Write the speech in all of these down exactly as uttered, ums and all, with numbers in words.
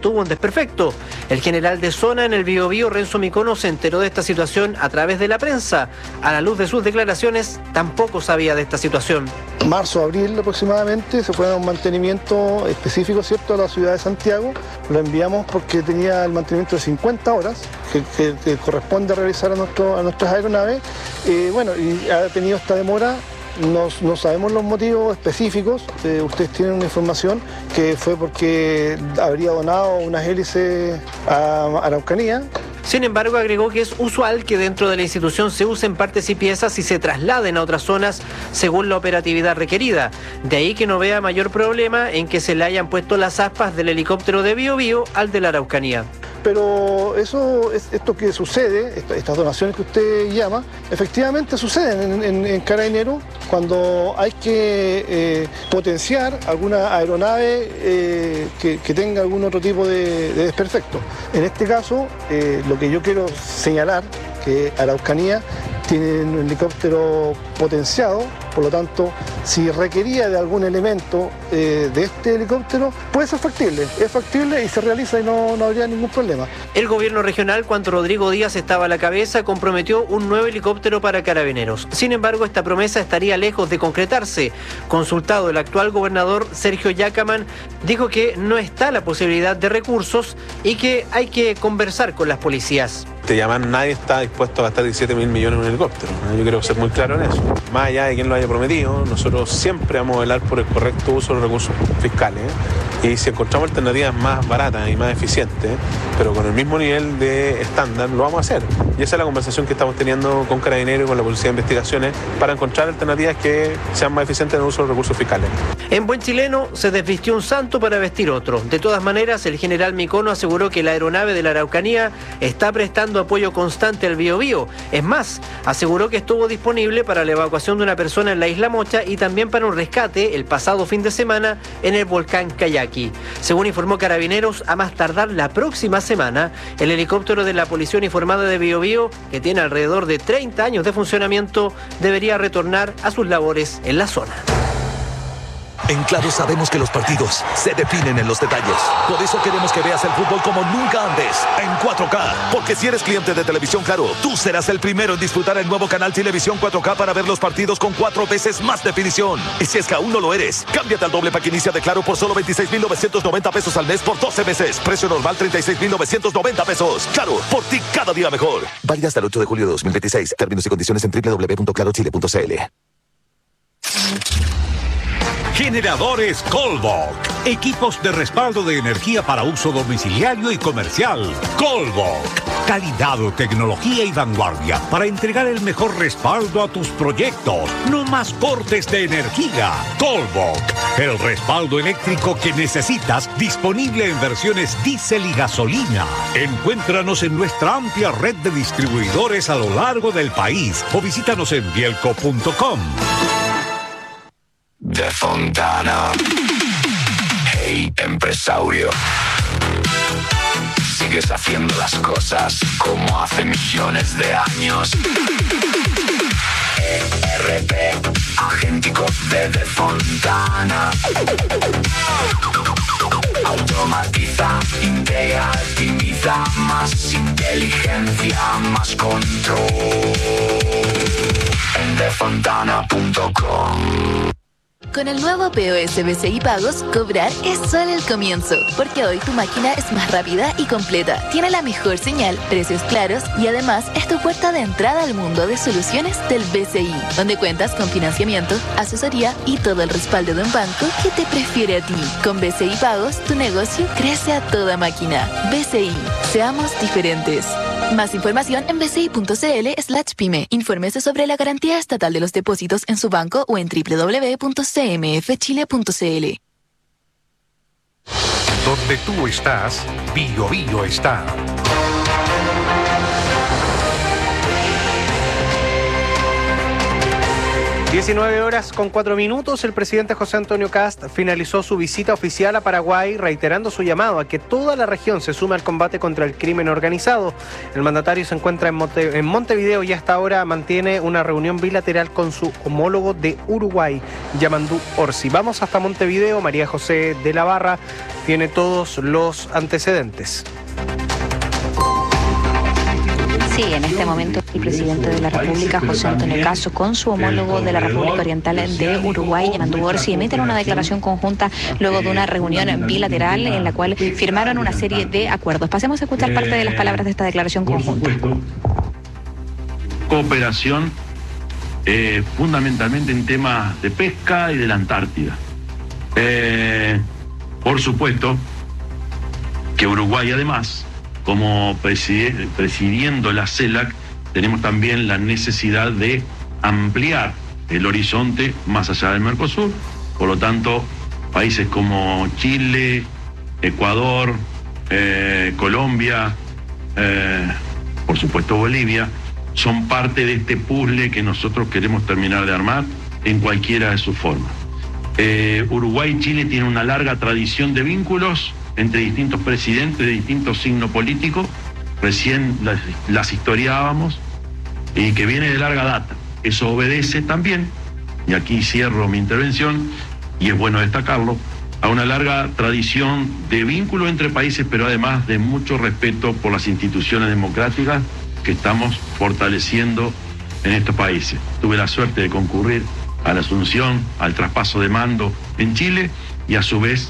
tuvo un desperfecto. El general de zona en el Biobío, Renzo Micono, se enteró de esta situación a través de la prensa. A la luz de sus declaraciones, tampoco sabía de esta situación. Marzo, abril aproximadamente, se fue a un mantenimiento específico, ¿cierto?, a la ciudad de Santiago. Lo enviamos porque tenía el mantenimiento de cincuenta horas que, que, que corresponde realizar a, nuestro, a nuestras aeronaves. Eh, bueno, y ha tenido esta demora. No, no sabemos los motivos específicos. Eh, ustedes tienen una información que fue porque habría donado unas hélices a Araucanía. Sin embargo, agregó que es usual que dentro de la institución se usen partes y piezas y se trasladen a otras zonas según la operatividad requerida. De ahí que no vea mayor problema en que se le hayan puesto las aspas del helicóptero de Biobío al de la Araucanía. Pero eso, es, esto que sucede, estas donaciones que usted llama, efectivamente suceden en, en, en Carabineros cuando hay que eh, potenciar alguna aeronave eh, que, que tenga algún otro tipo de, de desperfecto. En este caso, eh, lo que yo quiero señalar, que Araucanía tiene un helicóptero potenciado, por lo tanto, si requería de algún elemento eh, de este helicóptero, puede ser factible, es factible y se realiza y no, no habría ningún problema. El gobierno regional, cuando Rodrigo Díaz estaba a la cabeza, comprometió un nuevo helicóptero para Carabineros. Sin embargo, esta promesa estaría lejos de concretarse. Consultado, el actual gobernador Sergio Yacaman dijo que no está la posibilidad de recursos y que hay que conversar con las policías. Te llaman, nadie está dispuesto a gastar diecisiete mil millones en un helicóptero. Yo quiero ser muy claro en eso. Más allá de quien lo haya prometido, nosotros siempre vamos a velar por el correcto uso de los recursos fiscales. Y si encontramos alternativas más baratas y más eficientes, pero con el mismo nivel de estándar, lo vamos a hacer. Y esa es la conversación que estamos teniendo con Carabineros y con la Policía de Investigaciones para encontrar alternativas que sean más eficientes en el uso de los recursos fiscales. En buen chileno, se desvistió un santo para vestir otro. De todas maneras, el general Micono aseguró que la aeronave de la Araucanía está prestando apoyo constante al Biobío. Es más, aseguró que estuvo disponible para la evacuación de una persona en la Isla Mocha y también para un rescate el pasado fin de semana en el volcán Cayaqui. Según informó Carabineros, a más tardar la próxima semana, el helicóptero de la Policía Uniformada de Biobío, que tiene alrededor de treinta años de funcionamiento, debería retornar a sus labores en la zona. En Claro sabemos que los partidos se definen en los detalles. Por eso queremos que veas el fútbol como nunca antes, en cuatro K. Porque si eres cliente de Televisión Claro, tú serás el primero en disfrutar el nuevo canal Televisión cuatro K para ver los partidos con cuatro veces más definición. Y si es que aún no lo eres, cámbiate al doble pack inicia de Claro por solo veintiséis mil novecientos noventa pesos al mes por doce meses. Precio normal treinta y seis mil novecientos noventa pesos. Claro, por ti cada día mejor. Válida hasta el ocho de julio de dos mil veintiséis. Términos y condiciones en doble u doble u doble u punto claro chile punto c l. Generadores Colbok. Equipos de respaldo de energía para uso domiciliario y comercial. Colbok. Calidad, tecnología y vanguardia para entregar el mejor respaldo a tus proyectos. No más cortes de energía. Colbok. El respaldo eléctrico que necesitas, disponible en versiones diésel y gasolina. Encuéntranos en nuestra amplia red de distribuidores a lo largo del país o visítanos en bielco punto com. De Fontana. Hey, empresario. Sigues haciendo las cosas como hace millones de años. E R P, agéntico de De Fontana. Automatiza, integra, optimiza, más inteligencia, más control. En de fontana punto com. Con el nuevo P O S B C I Pagos, cobrar es solo el comienzo, porque hoy tu máquina es más rápida y completa, tiene la mejor señal, precios claros y además es tu puerta de entrada al mundo de soluciones del B C I, donde cuentas con financiamiento, asesoría y todo el respaldo de un banco que te prefiere a ti. Con B C I Pagos, tu negocio crece a toda máquina. B C I, seamos diferentes. Más información en bci.cl slash pyme. Infórmese sobre la garantía estatal de los depósitos en su banco o en doble u doble u doble u punto c m f chile punto c l. Donde tú estás, Bio Bio está. diecinueve horas con cuatro minutos, el presidente José Antonio Kast finalizó su visita oficial a Paraguay, reiterando su llamado a que toda la región se sume al combate contra el crimen organizado. El mandatario se encuentra en, Monte, en Montevideo y hasta ahora mantiene una reunión bilateral con su homólogo de Uruguay, Yamandú Orsi. Vamos hasta Montevideo, María José de la Barra tiene todos los antecedentes. Sí, en este momento el presidente de la República, José Antonio Kast, con su homólogo de la República Oriental de Uruguay, Yamandú Orsi, emiten una declaración conjunta luego de una reunión bilateral en la cual firmaron una serie de acuerdos. Pasemos a escuchar parte de las palabras de esta declaración conjunta. Cooperación eh, fundamentalmente en temas de pesca y de la Antártida. Eh, por supuesto que Uruguay, además, como preside, presidiendo la CELAC, tenemos también la necesidad de ampliar el horizonte más allá del Mercosur. Por lo tanto, países como Chile, Ecuador, eh, Colombia, eh, por supuesto Bolivia, son parte de este puzzle que nosotros queremos terminar de armar en cualquiera de sus formas. Eh, Uruguay y Chile tienen una larga tradición de vínculos entre distintos presidentes de distintos signos políticos, recién las, las historiábamos, y que viene de larga data. Eso obedece también, y aquí cierro mi intervención, y es bueno destacarlo, a una larga tradición de vínculo entre países, pero además de mucho respeto por las instituciones democráticas que estamos fortaleciendo en estos países. Tuve la suerte de concurrir a la asunción, al traspaso de mando en Chile, y a su vez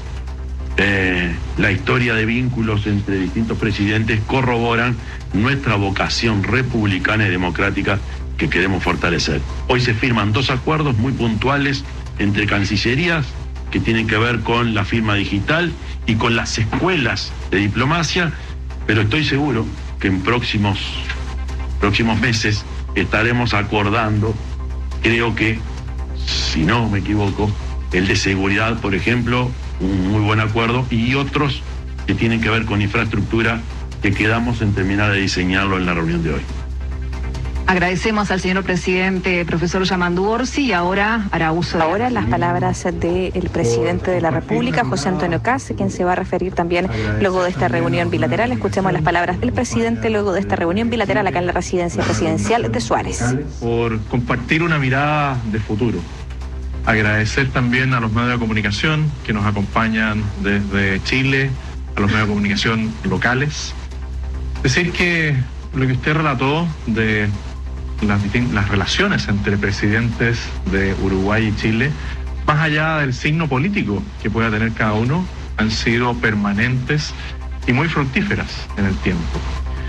Eh, la historia de vínculos entre distintos presidentes corroboran nuestra vocación republicana y democrática que queremos fortalecer. Hoy se firman dos acuerdos muy puntuales entre cancillerías que tienen que ver con la firma digital y con las escuelas de diplomacia, pero estoy seguro que en próximos, próximos meses estaremos acordando, creo que, si no me equivoco, el de seguridad, por ejemplo, un muy buen acuerdo, y otros que tienen que ver con infraestructura que quedamos en terminar de diseñarlo en la reunión de hoy. Agradecemos al señor presidente, profesor Yamandú Orsi, y ahora hará uso de... Ahora las palabras del presidente de la República, José Antonio Kast, quien se va a referir también luego de esta reunión bilateral. Escuchemos las palabras del presidente luego de esta reunión bilateral acá en la residencia presidencial de Suárez. Por compartir una mirada de futuro. Agradecer también a los medios de comunicación que nos acompañan desde Chile, a los medios de comunicación locales. Decir que lo que usted relató de las, las relaciones entre presidentes de Uruguay y Chile, más allá del signo político que pueda tener cada uno, han sido permanentes y muy fructíferas en el tiempo.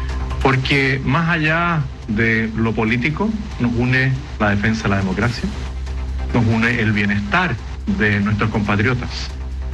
Porque más allá de lo político nos une la defensa de la democracia, nos une el bienestar de nuestros compatriotas.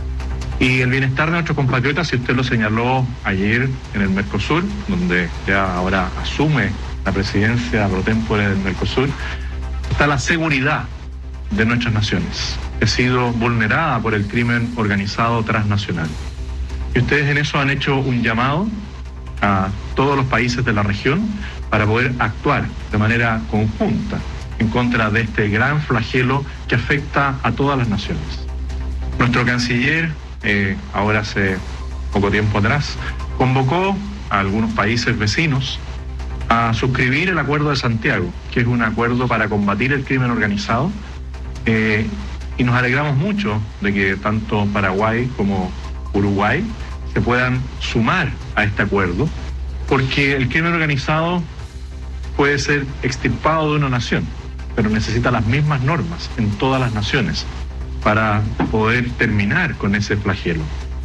Y el bienestar de nuestros compatriotas, si usted lo señaló ayer en el Mercosur, donde ya ahora asume la presidencia pro tempore del Mercosur, está la seguridad de nuestras naciones, que ha sido vulnerada por el crimen organizado transnacional. Y ustedes en eso han hecho un llamado a todos los países de la región para poder actuar de manera conjunta en contra de este gran flagelo que afecta a todas las naciones. Nuestro canciller, eh, ahora hace poco tiempo atrás, convocó a algunos países vecinos a suscribir el Acuerdo de Santiago, que es un acuerdo para combatir el crimen organizado, eh, y nos alegramos mucho de que tanto Paraguay como Uruguay se puedan sumar a este acuerdo, porque el crimen organizado puede ser extirpado de una nación, pero necesita las mismas normas en todas las naciones para poder terminar con ese flagelo.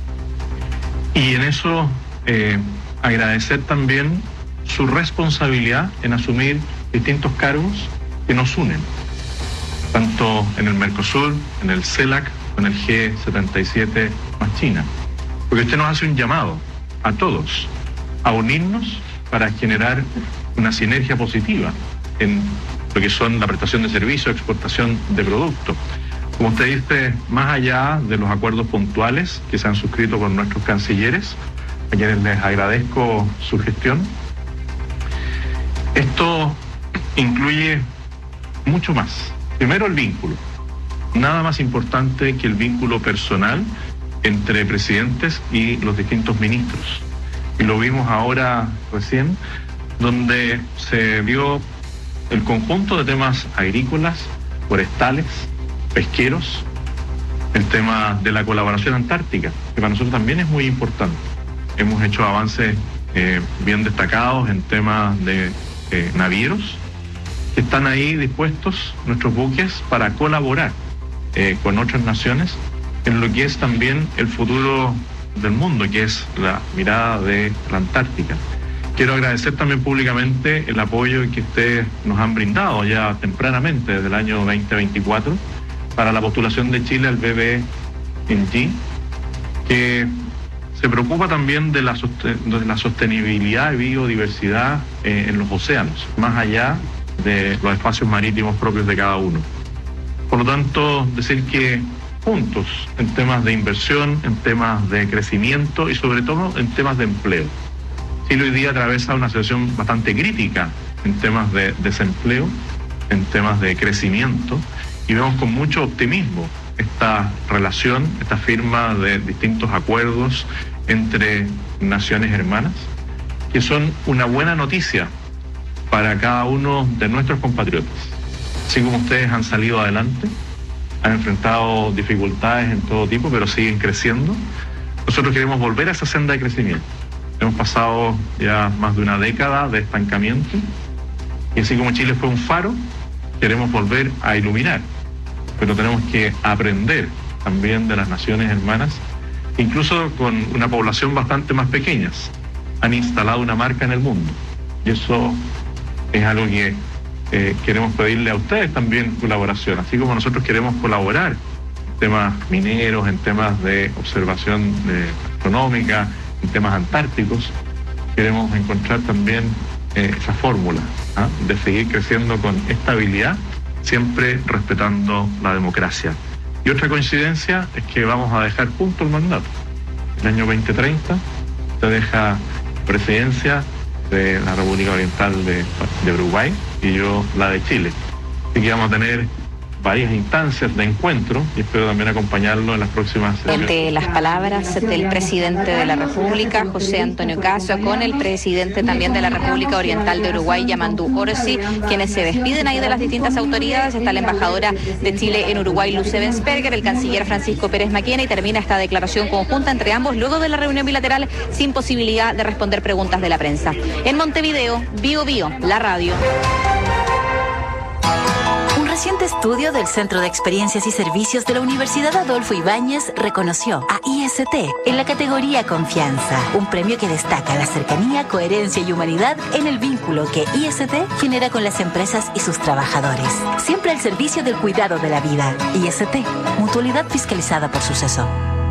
Y en eso eh, agradecer también su responsabilidad en asumir distintos cargos que nos unen, tanto en el Mercosur, en el CELAC, con el G setenta y siete más China. Porque usted nos hace un llamado a todos a unirnos para generar una sinergia positiva en lo que son la prestación de servicios, exportación de productos. Como usted dice, más allá de los acuerdos puntuales que se han suscrito con nuestros cancilleres, a quienes les agradezco su gestión, esto incluye mucho más. Primero, el vínculo. Nada más importante que el vínculo personal entre presidentes y los distintos ministros. Y lo vimos ahora recién, donde se vio el conjunto de temas agrícolas, forestales, pesqueros, el tema de la colaboración antártica, que para nosotros también es muy importante. Hemos hecho avances eh, bien destacados en temas de eh, navieros, que están ahí dispuestos, nuestros buques, para colaborar eh, con otras naciones en lo que es también el futuro del mundo, que es la mirada de la Antártica. Quiero agradecer también públicamente el apoyo que ustedes nos han brindado ya tempranamente, desde el año veinte veinticuatro, para la postulación de Chile al B B N G, que se preocupa también de la, de la sostenibilidad y biodiversidad eh, en los océanos, más allá de los espacios marítimos propios de cada uno. Por lo tanto, decir que juntos en temas de inversión, en temas de crecimiento y sobre todo en temas de empleo. Chile hoy día atraviesa una situación bastante crítica en temas de desempleo, en temas de crecimiento, y vemos con mucho optimismo esta relación, esta firma de distintos acuerdos entre naciones hermanas, que son una buena noticia para cada uno de nuestros compatriotas. Así como ustedes han salido adelante, han enfrentado dificultades en todo tipo, pero siguen creciendo, nosotros queremos volver a esa senda de crecimiento. Hemos pasado ya más de una década de estancamiento, y así como Chile fue un faro, queremos volver a iluminar, pero tenemos que aprender también de las naciones hermanas, incluso con una población bastante más pequeña. Han instalado una marca en el mundo, y eso es algo que eh, queremos pedirle a ustedes también colaboración, así como nosotros queremos colaborar en temas mineros, en temas de observación eh, astronómica, en temas antárticos. Queremos encontrar también eh, esa fórmula ¿ah? de seguir creciendo con estabilidad, siempre respetando la democracia. Y otra coincidencia es que vamos a dejar punto el mandato. El año veinte treinta se deja presidencia de la República Oriental de, de Uruguay y yo la de Chile. Así que vamos a tener varias instancias de encuentro y espero también acompañarlo en las próximas sesiones. Entre las palabras del presidente de la República, José Antonio Cast, con el presidente también de la República Oriental de Uruguay, Yamandu Orsi, quienes se despiden ahí de las distintas autoridades. Está la embajadora de Chile en Uruguay, Luz Ebensperger, el canciller Francisco Pérez Maquena, y termina esta declaración conjunta entre ambos luego de la reunión bilateral sin posibilidad de responder preguntas de la prensa. En Montevideo, Bio Bio, la radio. Un reciente estudio del Centro de Experiencias y Servicios de la Universidad Adolfo Ibáñez reconoció a I S T en la categoría Confianza, un premio que destaca la cercanía, coherencia y humanidad en el vínculo que I S T genera con las empresas y sus trabajadores. Siempre al servicio del cuidado de la vida. I S T, mutualidad fiscalizada por Suceso.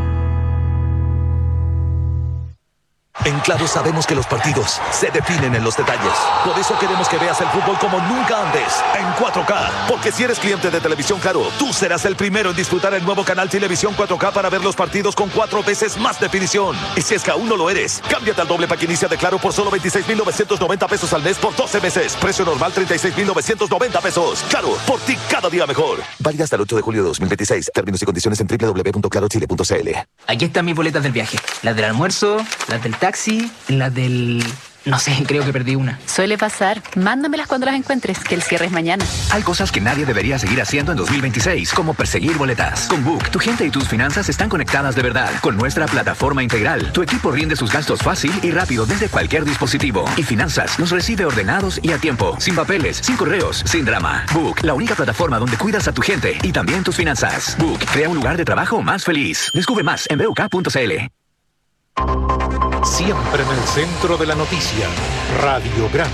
En Claro sabemos que los partidos se definen en los detalles. Por eso queremos que veas el fútbol como nunca antes, en cuatro K. Porque si eres cliente de Televisión Claro, tú serás el primero en disfrutar el nuevo canal Televisión cuatro K para ver los partidos con cuatro veces más definición. Y si es que aún no lo eres, cámbiate al doble pack inicia de Claro por solo veintiséis mil novecientos noventa pesos al mes por doce meses. Precio normal treinta y seis mil novecientos noventa pesos. Claro, por ti cada día mejor. Válida hasta el ocho de julio de dos mil veintiséis. Términos y condiciones en doble u doble u doble u punto claro chile punto c l. Aquí están mis boletas del viaje. Las del almuerzo, las del taxi, las del... No sé, creo que perdí una. Suele pasar. Mándamelas cuando las encuentres, que el cierre es mañana. Hay cosas que nadie debería seguir haciendo en dos mil veintiséis, como perseguir boletas. Con Book, tu gente y tus finanzas están conectadas de verdad. Con nuestra plataforma integral, tu equipo rinde sus gastos fácil y rápido desde cualquier dispositivo. Y Finanzas los recibe ordenados y a tiempo, sin papeles, sin correos, sin drama. Book, la única plataforma donde cuidas a tu gente y también tus finanzas. Book, crea un lugar de trabajo más feliz. Descubre más en b u k punto c l. Siempre en el centro de la noticia, Radiograma.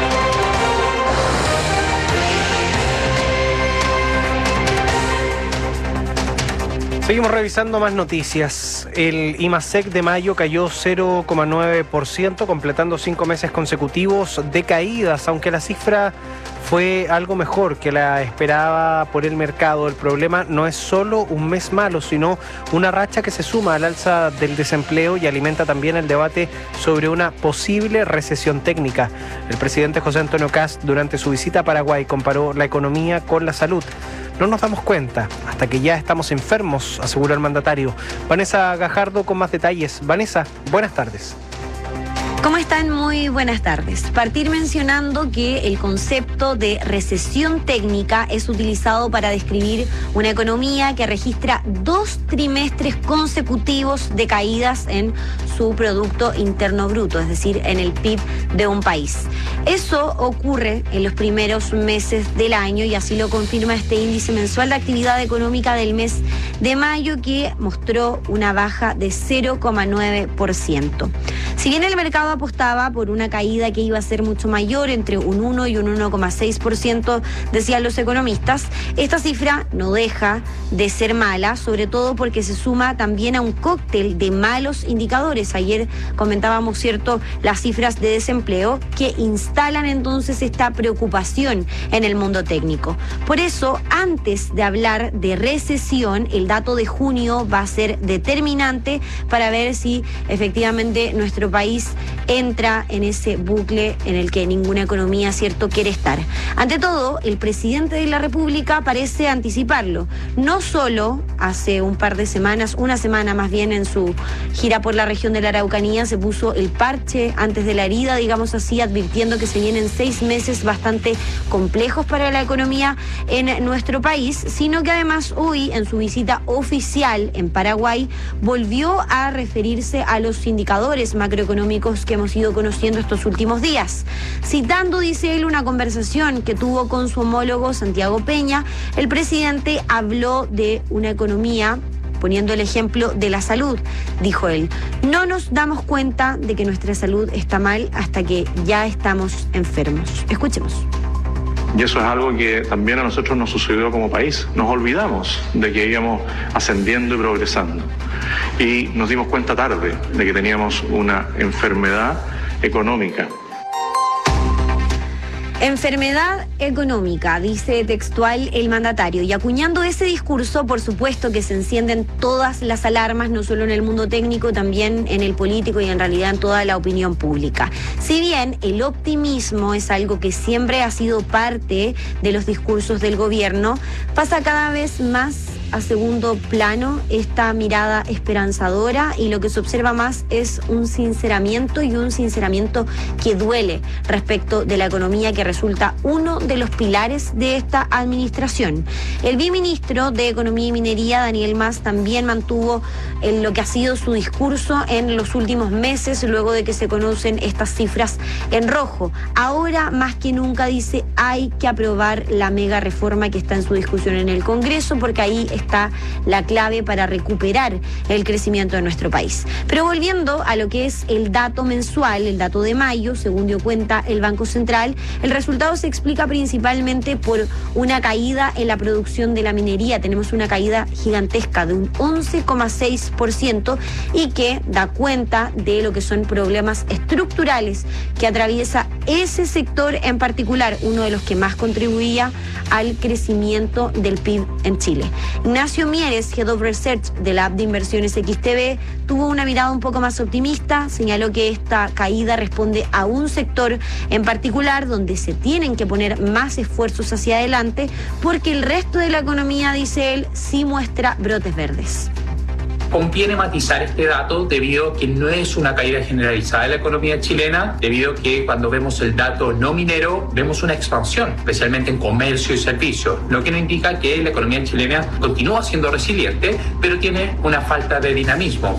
Seguimos revisando más noticias. El IMASEC de mayo cayó cero coma nueve por ciento, completando cinco meses consecutivos de caídas, aunque la cifra fue algo mejor que la esperaba por el mercado. El problema no es solo un mes malo, sino una racha que se suma al alza del desempleo y alimenta también el debate sobre una posible recesión técnica. El presidente José Antonio Kast, durante su visita a Paraguay, comparó la economía con la salud. No nos damos cuenta hasta que ya estamos enfermos, aseguró el mandatario. Vanessa Gajardo con más detalles. Vanessa, buenas tardes. ¿Cómo están? Muy buenas tardes. Partir mencionando que el concepto de recesión técnica es utilizado para describir una economía que registra dos trimestres consecutivos de caídas en su Producto Interno Bruto, es decir, en el P I B de un país. Eso ocurre en los primeros meses del año y así lo confirma este índice mensual de actividad económica del mes de mayo, que mostró una baja de cero coma nueve por ciento. Si bien el mercado apostaba por una caída que iba a ser mucho mayor, entre un uno y un uno coma seis por ciento, decían los economistas, esta cifra no deja de ser mala, sobre todo porque se suma también a un cóctel de malos indicadores. Ayer comentábamos, cierto, las cifras de desempleo que instalan entonces esta preocupación en el mundo técnico. Por eso, antes de hablar de recesión, el dato de junio va a ser determinante para ver si efectivamente nuestro país entra en ese bucle en el que ninguna economía, cierto, quiere estar. Ante todo, el presidente de la República parece anticiparlo. No solo hace un par de semanas, una semana más bien, en su gira por la región de la Araucanía, se puso el parche antes de la herida, digamos así, advirtiendo que se vienen seis meses bastante complejos para la economía en nuestro país, sino que además hoy, en su visita oficial en Paraguay, volvió a referirse a los indicadores macroeconómicos que hemos ido conociendo estos últimos días. Citando, dice él, una conversación que tuvo con su homólogo Santiago Peña, el presidente habló de una economía, poniendo el ejemplo de la salud. Dijo él, no nos damos cuenta de que nuestra salud está mal hasta que ya estamos enfermos. Escuchemos. Y eso es algo que también a nosotros nos sucedió como país. Nos olvidamos de que íbamos ascendiendo y progresando. Y nos dimos cuenta tarde de que teníamos una enfermedad económica. Enfermedad económica, dice textual el mandatario, y acuñando ese discurso, por supuesto que se encienden todas las alarmas, no solo en el mundo técnico, también en el político y en realidad en toda la opinión pública. Si bien el optimismo es algo que siempre ha sido parte de los discursos del gobierno, pasa cada vez más a segundo plano esta mirada esperanzadora, y lo que se observa más es un sinceramiento, y un sinceramiento que duele respecto de la economía, que resulta uno de los pilares de esta administración. El viceministro de Economía y Minería, Daniel Mas, también mantuvo en lo que ha sido su discurso en los últimos meses, luego de que se conocen estas cifras en rojo. Ahora, más que nunca, dice, hay que aprobar la mega reforma que está en su discusión en el Congreso, porque ahí está la clave para recuperar el crecimiento de nuestro país. Pero volviendo a lo que es el dato mensual, el dato de mayo, según dio cuenta el Banco Central, el resultado se explica principalmente por una caída en la producción de la minería. Tenemos una caída gigantesca de un once coma seis por ciento y que da cuenta de lo que son problemas estructurales que atraviesa ese sector en particular, uno de los que más contribuía al crecimiento del P I B en Chile. Ignacio Mieres, Head of Research de la app de inversiones X T B, tuvo una mirada un poco más optimista, señaló que esta caída responde a un sector en particular donde se tienen que poner más esfuerzos hacia adelante, porque el resto de la economía, dice él, sí muestra brotes verdes. Conviene matizar este dato debido a que no es una caída generalizada de la economía chilena, debido a que cuando vemos el dato no minero vemos una expansión, especialmente en comercio y servicios, lo que nos indica que la economía chilena continúa siendo resiliente, pero tiene una falta de dinamismo.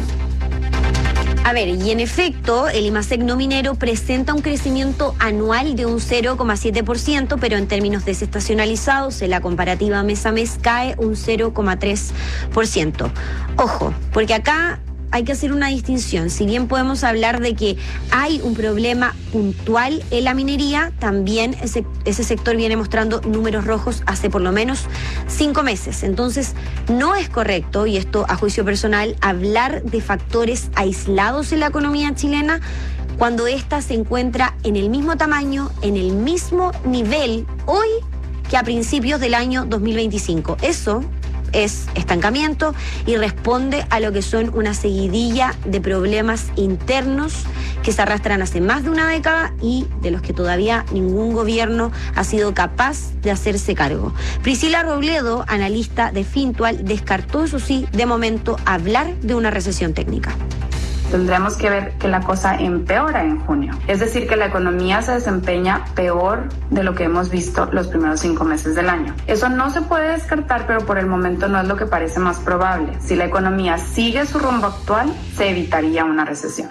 A ver, y en efecto, el IMASEC no minero presenta un crecimiento anual de un cero coma siete por ciento, pero en términos desestacionalizados, en la comparativa mes a mes, cae un cero coma tres por ciento. Ojo, porque acá hay que hacer una distinción. Si bien podemos hablar de que hay un problema puntual en la minería, también ese, ese sector viene mostrando números rojos hace por lo menos cinco meses. Entonces, no es correcto, y esto a juicio personal, hablar de factores aislados en la economía chilena cuando ésta se encuentra en el mismo tamaño, en el mismo nivel hoy que a principios del año dos mil veinticinco. Eso es estancamiento y responde a lo que son una seguidilla de problemas internos que se arrastran hace más de una década y de los que todavía ningún gobierno ha sido capaz de hacerse cargo. Priscila Robledo, analista de Fintual, descartó, eso sí, de momento hablar de una recesión técnica. Tendremos que ver que la cosa empeora en junio. Es decir, que la economía se desempeña peor de lo que hemos visto los primeros cinco meses del año. Eso no se puede descartar, pero por el momento no es lo que parece más probable. Si la economía sigue su rumbo actual, se evitaría una recesión.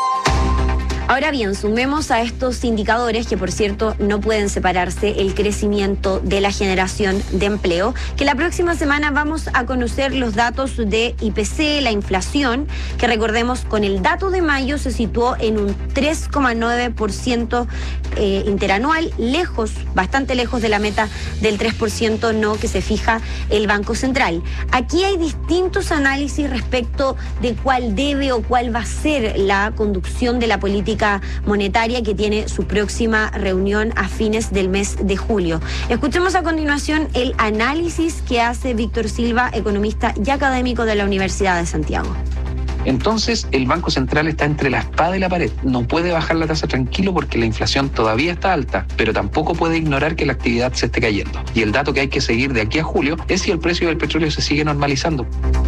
Ahora bien, sumemos a estos indicadores, que por cierto no pueden separarse, el crecimiento de la generación de empleo, que la próxima semana vamos a conocer los datos de I P C, la inflación, que recordemos con el dato de mayo se situó en un tres coma nueve por ciento eh, interanual, lejos, bastante lejos de la meta del tres por ciento no que se fija el Banco Central. Aquí hay distintos análisis respecto de cuál debe o cuál va a ser la conducción de la política monetaria, que tiene su próxima reunión a fines del mes de julio. Escuchemos a continuación el análisis que hace Víctor Silva, economista y académico de la Universidad de Santiago. Entonces el Banco Central está entre la espada y la pared. No puede bajar la tasa tranquilo porque la inflación todavía está alta, pero tampoco puede ignorar que la actividad se esté cayendo. Y el dato que hay que seguir de aquí a julio es si el precio del petróleo se sigue normalizando.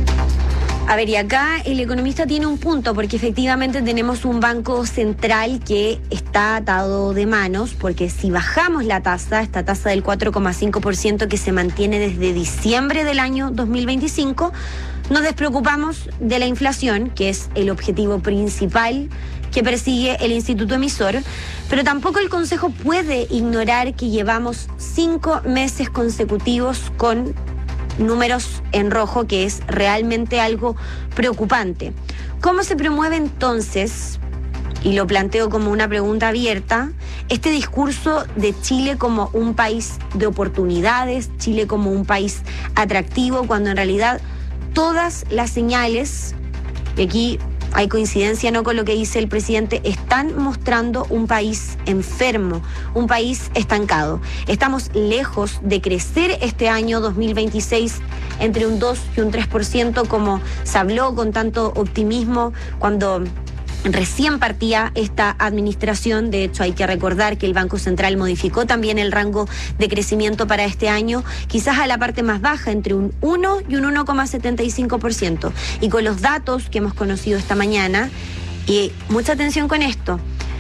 A ver, y acá el economista tiene un punto, porque efectivamente tenemos un banco central que está atado de manos, porque si bajamos la tasa, esta tasa del cuatro coma cinco por ciento que se mantiene desde diciembre del año dos mil veinticinco, nos despreocupamos de la inflación, que es el objetivo principal que persigue el instituto emisor, pero tampoco el Consejo puede ignorar que llevamos cinco meses consecutivos con números en rojo, que es realmente algo preocupante. ¿Cómo se promueve entonces, y lo planteo como una pregunta abierta, este discurso de Chile como un país de oportunidades, Chile como un país atractivo, cuando en realidad todas las señales, y aquí hay coincidencia no con lo que dice el presidente, están mostrando un país enfermo, un país estancado? Estamos lejos de crecer este año dos mil veintiséis entre un dos y un tres por ciento, como se habló con tanto optimismo cuando recién partía esta administración. De hecho, hay que recordar que el Banco Central modificó también el rango de crecimiento para este año, quizás a la parte más baja, entre un uno y un uno coma setenta y cinco por ciento. Y con los datos que hemos conocido esta mañana, y mucha atención con esto,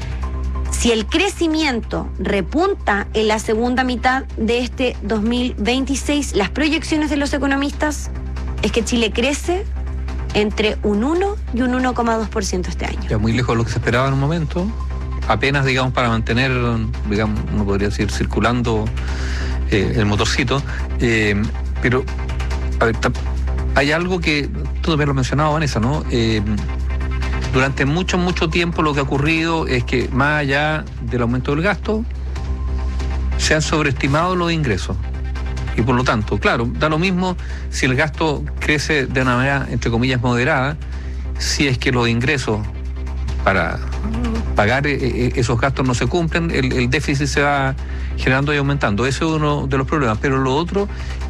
si el crecimiento repunta en la segunda mitad de este dos mil veintiséis, las proyecciones de los economistas es que Chile crece entre un uno y un uno coma dos por ciento este año. Ya muy lejos de lo que se esperaba en un momento, apenas, digamos, para mantener, digamos, uno podría decir, circulando eh, el motorcito, eh, pero, a ver, hay algo que tú también lo has mencionado, Vanessa, ¿no? Eh, durante mucho, mucho tiempo lo que ha ocurrido es que, más allá del aumento del gasto, se han sobreestimado los ingresos. Y por lo tanto, claro, da lo mismo si el gasto crece de una manera, entre comillas, moderada, si es que los ingresos para pagar esos gastos no se cumplen, el, el déficit se va generando y aumentando. Ese es uno de los problemas. Pero lo otro,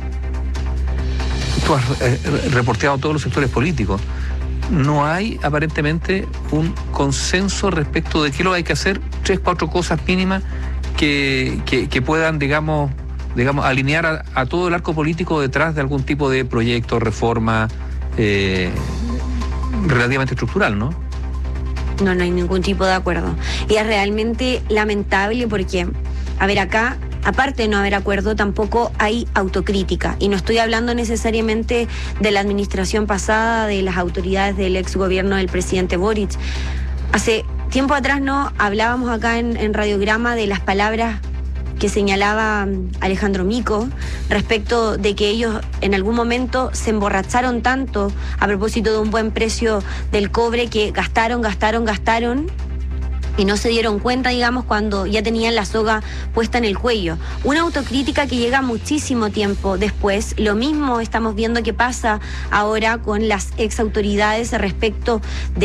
tú has eh, reporteado todos los sectores políticos. No hay aparentemente un consenso respecto de qué es lo que hay que hacer, tres, cuatro cosas mínimas que, que, que puedan, digamos, digamos, alinear a, a todo el arco político detrás de algún tipo de proyecto, reforma eh, relativamente estructural, ¿no? No, no hay ningún tipo de acuerdo. Y es realmente lamentable porque, a ver, acá, aparte de no haber acuerdo, tampoco hay autocrítica. Y no estoy hablando necesariamente de la administración pasada, de las autoridades del ex gobierno del presidente Boric. Hace tiempo atrás no hablábamos acá en, en Radiograma de las palabras que señalaba Alejandro Mico respecto de que ellos en algún momento se emborracharon tanto a propósito de un buen precio del cobre que gastaron, gastaron, gastaron y no se dieron cuenta, digamos, cuando ya tenían la soga puesta en el cuello. Una autocrítica que llega muchísimo tiempo después. Lo mismo estamos viendo que pasa ahora con las ex autoridades respecto de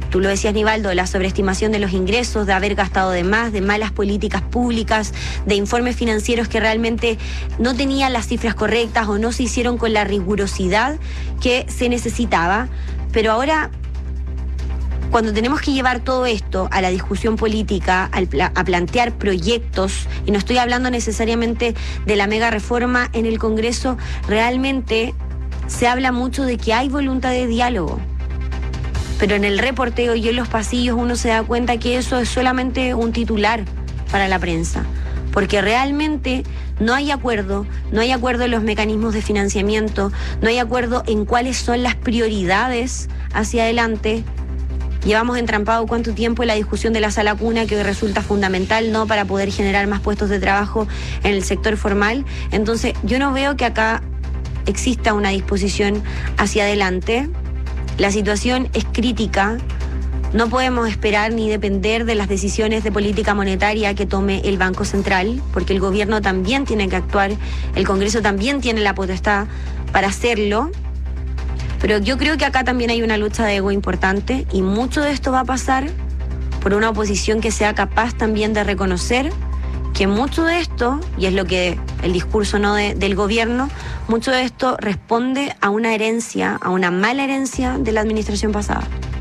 tú lo decías, Nivaldo, la sobreestimación de los ingresos, de haber gastado de más, de malas políticas públicas, de informes financieros que realmente no tenían las cifras correctas o no se hicieron con la rigurosidad que se necesitaba. Pero ahora, cuando tenemos que llevar todo esto a la discusión política, al pla- a plantear proyectos, y no estoy hablando necesariamente de la mega reforma en el Congreso, realmente se habla mucho de que hay voluntad de diálogo. Pero en el reporteo y en los pasillos uno se da cuenta que eso es solamente un titular para la prensa. Porque realmente no hay acuerdo, no hay acuerdo en los mecanismos de financiamiento, no hay acuerdo en cuáles son las prioridades hacia adelante. Llevamos entrampado cuánto tiempo en la discusión de la sala cuna, que resulta fundamental, ¿no?, para poder generar más puestos de trabajo en el sector formal. Entonces, yo no veo que acá exista una disposición hacia adelante. La situación es crítica. No podemos esperar ni depender de las decisiones de política monetaria que tome el Banco Central, porque el gobierno también tiene que actuar, el Congreso también tiene la potestad para hacerlo. Pero yo creo que acá también hay una lucha de ego importante, y mucho de esto va a pasar por una oposición que sea capaz también de reconocer que mucho de esto, y es lo que el discurso no de, del gobierno, mucho de esto responde a una herencia, a una mala herencia de la administración pasada.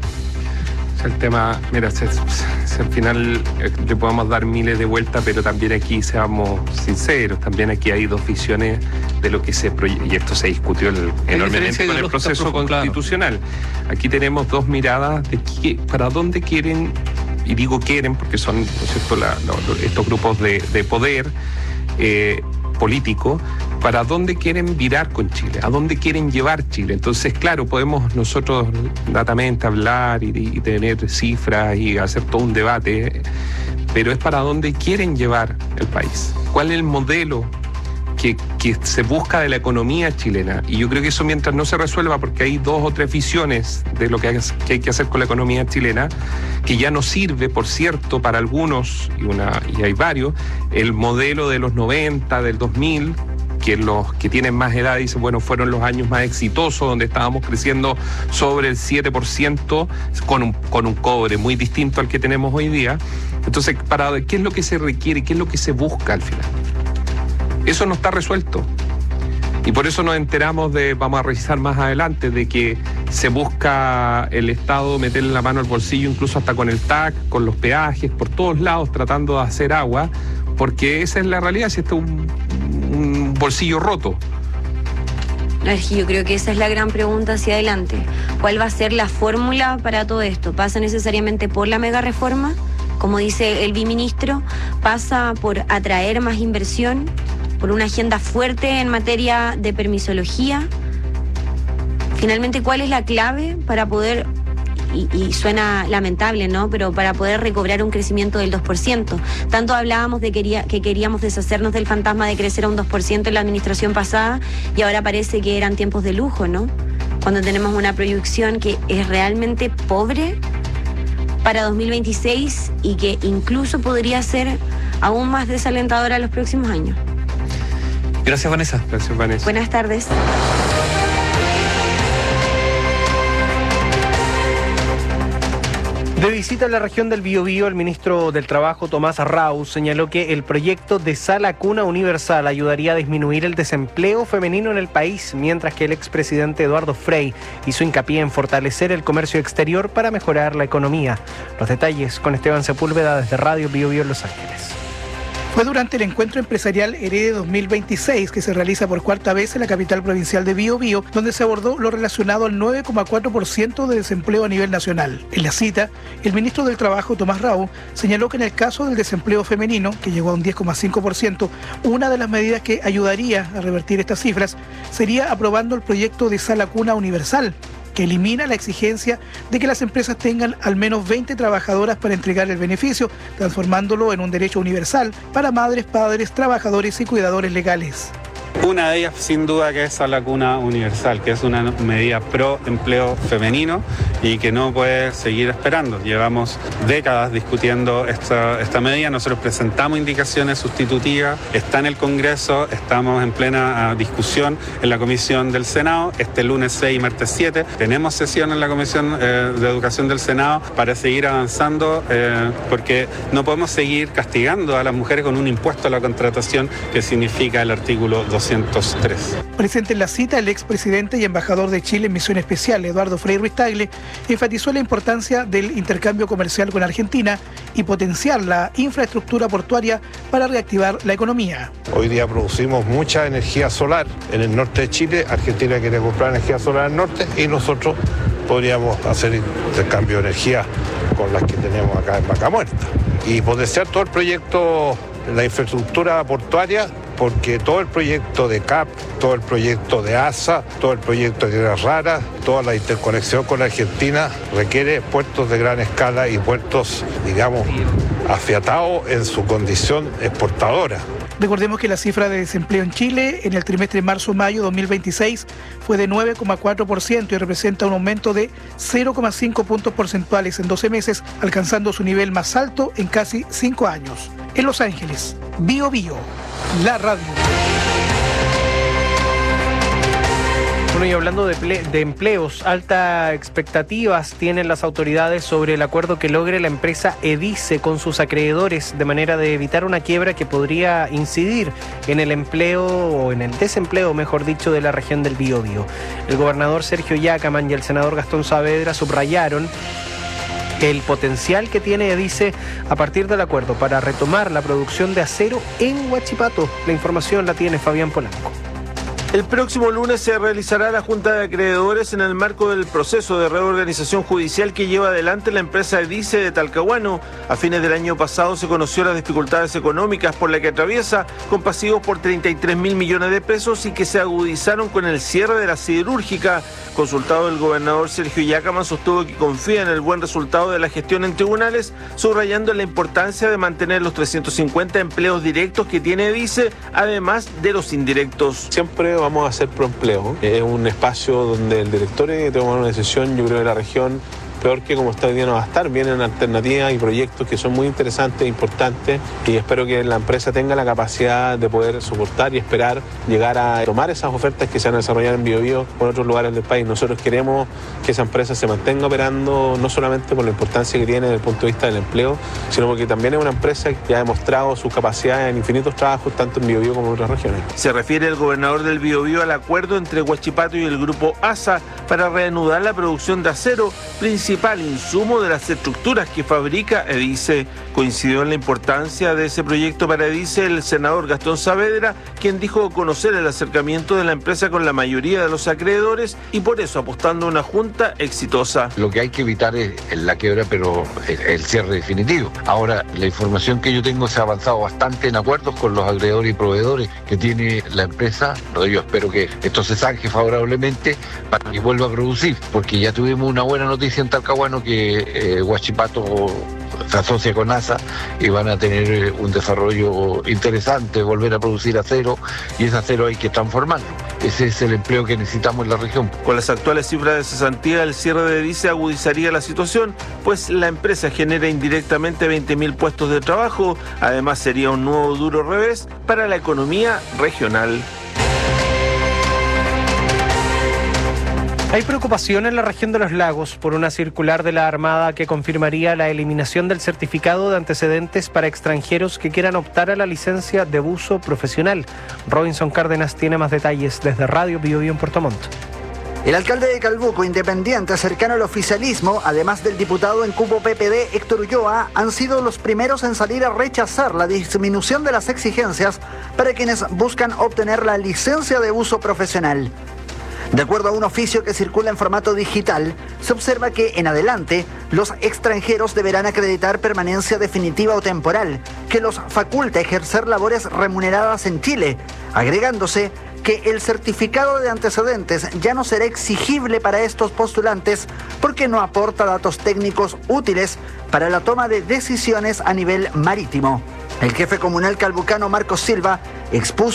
El tema, mira, si, si al final eh, le podemos dar miles de vueltas, pero también aquí seamos sinceros, también aquí hay dos visiones de lo que se proyecta, y esto se discutió el, enormemente con el proceso constitucional. Claro. Aquí tenemos dos miradas de qué, para dónde quieren, y digo quieren porque son, ¿no es cierto?, la, la, estos grupos de, de poder eh, político, para dónde quieren virar con Chile, a dónde quieren llevar Chile. Entonces, claro, podemos nosotros datamente hablar y, y tener cifras y hacer todo un debate, pero es para dónde quieren llevar el país. ¿Cuál es el modelo que, que se busca de la economía chilena? Y yo creo que eso, mientras no se resuelva, porque hay dos o tres visiones de lo que hay que, hay que hacer con la economía chilena, que ya no sirve, por cierto, para algunos, y, una, y hay varios, el modelo de los noventa, del dos mil, que los que tienen más edad dicen, bueno, fueron los años más exitosos, donde estábamos creciendo sobre el siete por ciento con un, con un cobre muy distinto al que tenemos hoy día. Entonces, para, ¿qué es lo que se requiere? ¿Qué es lo que se busca al final? Eso no está resuelto. Y por eso nos enteramos de, vamos a revisar más adelante, de que se busca el Estado meterle la mano al bolsillo, incluso hasta con el T A C, con los peajes, por todos lados, tratando de hacer agua, porque esa es la realidad, si este es un, un bolsillo roto. Yo creo que esa es la gran pregunta hacia adelante. ¿Cuál va a ser la fórmula para todo esto? ¿Pasa necesariamente por la mega reforma? Como dice el biministro, ¿pasa por atraer más inversión? ¿Por una agenda fuerte en materia de permisología? Finalmente, ¿cuál es la clave para poder, y, y suena lamentable, ¿no?, pero para poder recobrar un crecimiento del dos por ciento? Tanto hablábamos de quería, que queríamos deshacernos del fantasma de crecer a un dos por ciento en la administración pasada, y ahora parece que eran tiempos de lujo, ¿no? Cuando tenemos una proyección que es realmente pobre para dos mil veintiséis y que incluso podría ser aún más desalentadora en los próximos años. Gracias, Vanessa. Gracias, Vanessa. Buenas tardes. De visita a la región del Biobío, el ministro del Trabajo, Tomás Raús, señaló que el proyecto de Sala Cuna Universal ayudaría a disminuir el desempleo femenino en el país, mientras que el expresidente Eduardo Frei hizo hincapié en fortalecer el comercio exterior para mejorar la economía. Los detalles con Esteban Sepúlveda desde Radio Biobío en Los Ángeles. Fue durante el encuentro empresarial Herede dos mil veintiséis, que se realiza por cuarta vez en la capital provincial de Biobío, donde se abordó lo relacionado al nueve coma cuatro por ciento de desempleo a nivel nacional. En la cita, el ministro del Trabajo, Tomás Raús, señaló que en el caso del desempleo femenino, que llegó a un diez coma cinco por ciento, una de las medidas que ayudaría a revertir estas cifras sería aprobando el proyecto de Sala Cuna Universal, que elimina la exigencia de que las empresas tengan al menos veinte trabajadoras para entregar el beneficio, transformándolo en un derecho universal para madres, padres, trabajadores y cuidadores legales. Una de ellas, sin duda, que es la cuna universal, que es una medida pro empleo femenino y que no puede seguir esperando. Llevamos décadas discutiendo esta, esta medida, nosotros presentamos indicaciones sustitutivas, está en el Congreso, estamos en plena uh, discusión en la Comisión del Senado, este lunes seis y martes siete, tenemos sesión en la Comisión eh, de Educación del Senado para seguir avanzando, eh, porque no podemos seguir castigando a las mujeres con un impuesto a la contratación que significa el artículo doscientos tres. Presente en la cita, el expresidente y embajador de Chile en misión especial, Eduardo Frei Ruiz-Tagle, enfatizó la importancia del intercambio comercial con Argentina y potenciar la infraestructura portuaria para reactivar la economía. Hoy día producimos mucha energía solar en el norte de Chile. Argentina quiere comprar energía solar al norte y nosotros podríamos hacer intercambio de energía con las que tenemos acá en Vaca Muerta y potenciar todo el proyecto, la infraestructura portuaria, porque todo el proyecto de C A P, todo el proyecto de A S A, todo el proyecto de Tierras Raras, toda la interconexión con Argentina requiere puertos de gran escala y puertos, digamos, afiatados en su condición exportadora. Recordemos que la cifra de desempleo en Chile en el trimestre marzo-mayo dos mil veintiséis fue de nueve coma cuatro por ciento y representa un aumento de cero coma cinco puntos porcentuales en doce meses, alcanzando su nivel más alto en casi cinco años. En Los Ángeles, Bio Bio, la radio. Bueno, y hablando de, ple- de empleos, altas expectativas tienen las autoridades sobre el acuerdo que logre la empresa Edice con sus acreedores, de manera de evitar una quiebra que podría incidir en el empleo o en el desempleo, mejor dicho, de la región del Biobío. El gobernador Sergio Yacamán y el senador Gastón Saavedra subrayaron el potencial que tiene Edice a partir del acuerdo para retomar la producción de acero en Huachipato. La información la tiene Fabián Polanco. El próximo lunes se realizará la Junta de Acreedores en el marco del proceso de reorganización judicial que lleva adelante la empresa Edice de Talcahuano. A fines del año pasado se conoció las dificultades económicas por las que atraviesa, con pasivos por treinta y tres mil millones de pesos y que se agudizaron con el cierre de la siderúrgica. Consultado, el gobernador Sergio Yacamán sostuvo que confía en el buen resultado de la gestión en tribunales, subrayando la importancia de mantener los trescientos cincuenta empleos directos que tiene Edice, además de los indirectos. Siempre vamos a hacer proempleo. Es un espacio donde el directorio tiene que tomar una decisión, yo creo, de la región. Peor que como está hoy día no va a estar, vienen alternativas y proyectos que son muy interesantes e importantes y espero que la empresa tenga la capacidad de poder soportar y esperar llegar a tomar esas ofertas que se van a desarrollar en Biobío o en otros lugares del país. Nosotros queremos que esa empresa se mantenga operando no solamente por la importancia que tiene desde el punto de vista del empleo, sino porque también es una empresa que ha demostrado sus capacidades en infinitos trabajos tanto en Biobío como en otras regiones. Se refiere el gobernador del Biobío al acuerdo entre Huachipato y el grupo A S A para reanudar la producción de acero, principal insumo de las estructuras que fabrica Edice. Coincidió en la importancia de ese proyecto para Edice el senador Gastón Saavedra, quien dijo conocer el acercamiento de la empresa con la mayoría de los acreedores y por eso apostando a una junta exitosa. Lo que hay que evitar es la quiebra, pero el, el cierre definitivo. Ahora, la información que yo tengo se ha avanzado bastante en acuerdos con los acreedores y proveedores que tiene la empresa. Yo espero que esto se zanje favorablemente para que vuelva a producir, porque ya tuvimos una buena noticia en Talcahuano que eh, Huachipato se asocia con A S A y van a tener un desarrollo interesante, volver a producir acero, y ese acero hay que transformarlo. Ese es el empleo que necesitamos en la región. Con las actuales cifras de cesantía, el cierre de Edice agudizaría la situación, pues la empresa genera indirectamente veinte mil puestos de trabajo. Además, sería un nuevo duro revés para la economía regional. Hay preocupación en la región de los lagos por una circular de la Armada que confirmaría la eliminación del certificado de antecedentes para extranjeros que quieran optar a la licencia de buzo profesional. Robinson Cárdenas tiene más detalles desde Radio Biobío en Puerto Montt. El alcalde de Calbuco, independiente, cercano al oficialismo, además del diputado en cupo P P D, Héctor Ulloa, han sido los primeros en salir a rechazar la disminución de las exigencias para quienes buscan obtener la licencia de uso profesional. De acuerdo a un oficio que circula en formato digital, se observa que en adelante los extranjeros deberán acreditar permanencia definitiva o temporal, que los faculta ejercer labores remuneradas en Chile, agregándose que el certificado de antecedentes ya no será exigible para estos postulantes porque no aporta datos técnicos útiles para la toma de decisiones a nivel marítimo. El jefe comunal calbucano Marcos Silva expuso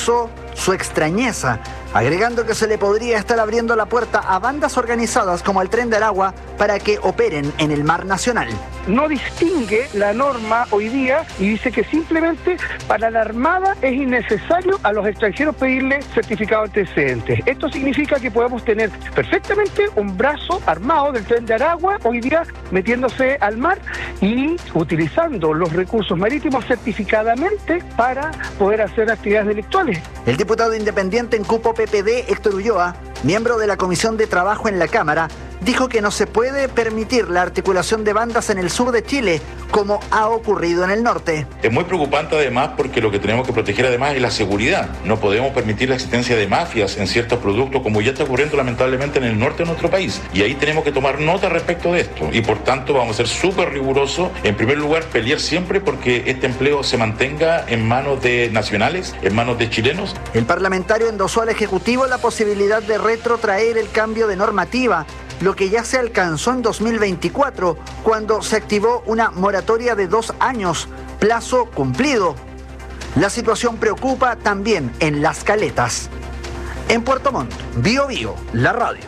su extrañeza, agregando que se le podría estar abriendo la puerta a bandas organizadas como el Tren de Aragua para que operen en el mar nacional. No distingue la norma hoy día y dice que simplemente para la Armada es innecesario a los extranjeros pedirle certificado de antecedentes. Esto significa que podemos tener perfectamente un brazo armado del Tren de Aragua hoy día metiéndose al mar y utilizando los recursos marítimos certificadamente para poder hacer actividades delictuales. El diputado independiente en cupo P P D, Héctor Ulloa, miembro de la Comisión de Trabajo en la Cámara, dijo que no se puede permitir la articulación de bandas en el sur de Chile, como ha ocurrido en el norte. Es muy preocupante además porque lo que tenemos que proteger además es la seguridad. No podemos permitir la existencia de mafias en ciertos productos, como ya está ocurriendo lamentablemente en el norte de nuestro país. Y ahí tenemos que tomar nota respecto de esto. Y por tanto vamos a ser súper rigurosos. En primer lugar, pelear siempre porque este empleo se mantenga en manos de nacionales, en manos de chilenos. El parlamentario endosó al Ejecutivo la posibilidad de retrotraer el cambio de normativa, lo que ya se alcanzó en dos mil veinticuatro, cuando se activó una moratoria de dos años, plazo cumplido. La situación preocupa también en Las Caletas. En Puerto Montt, Bio Bio, la radio.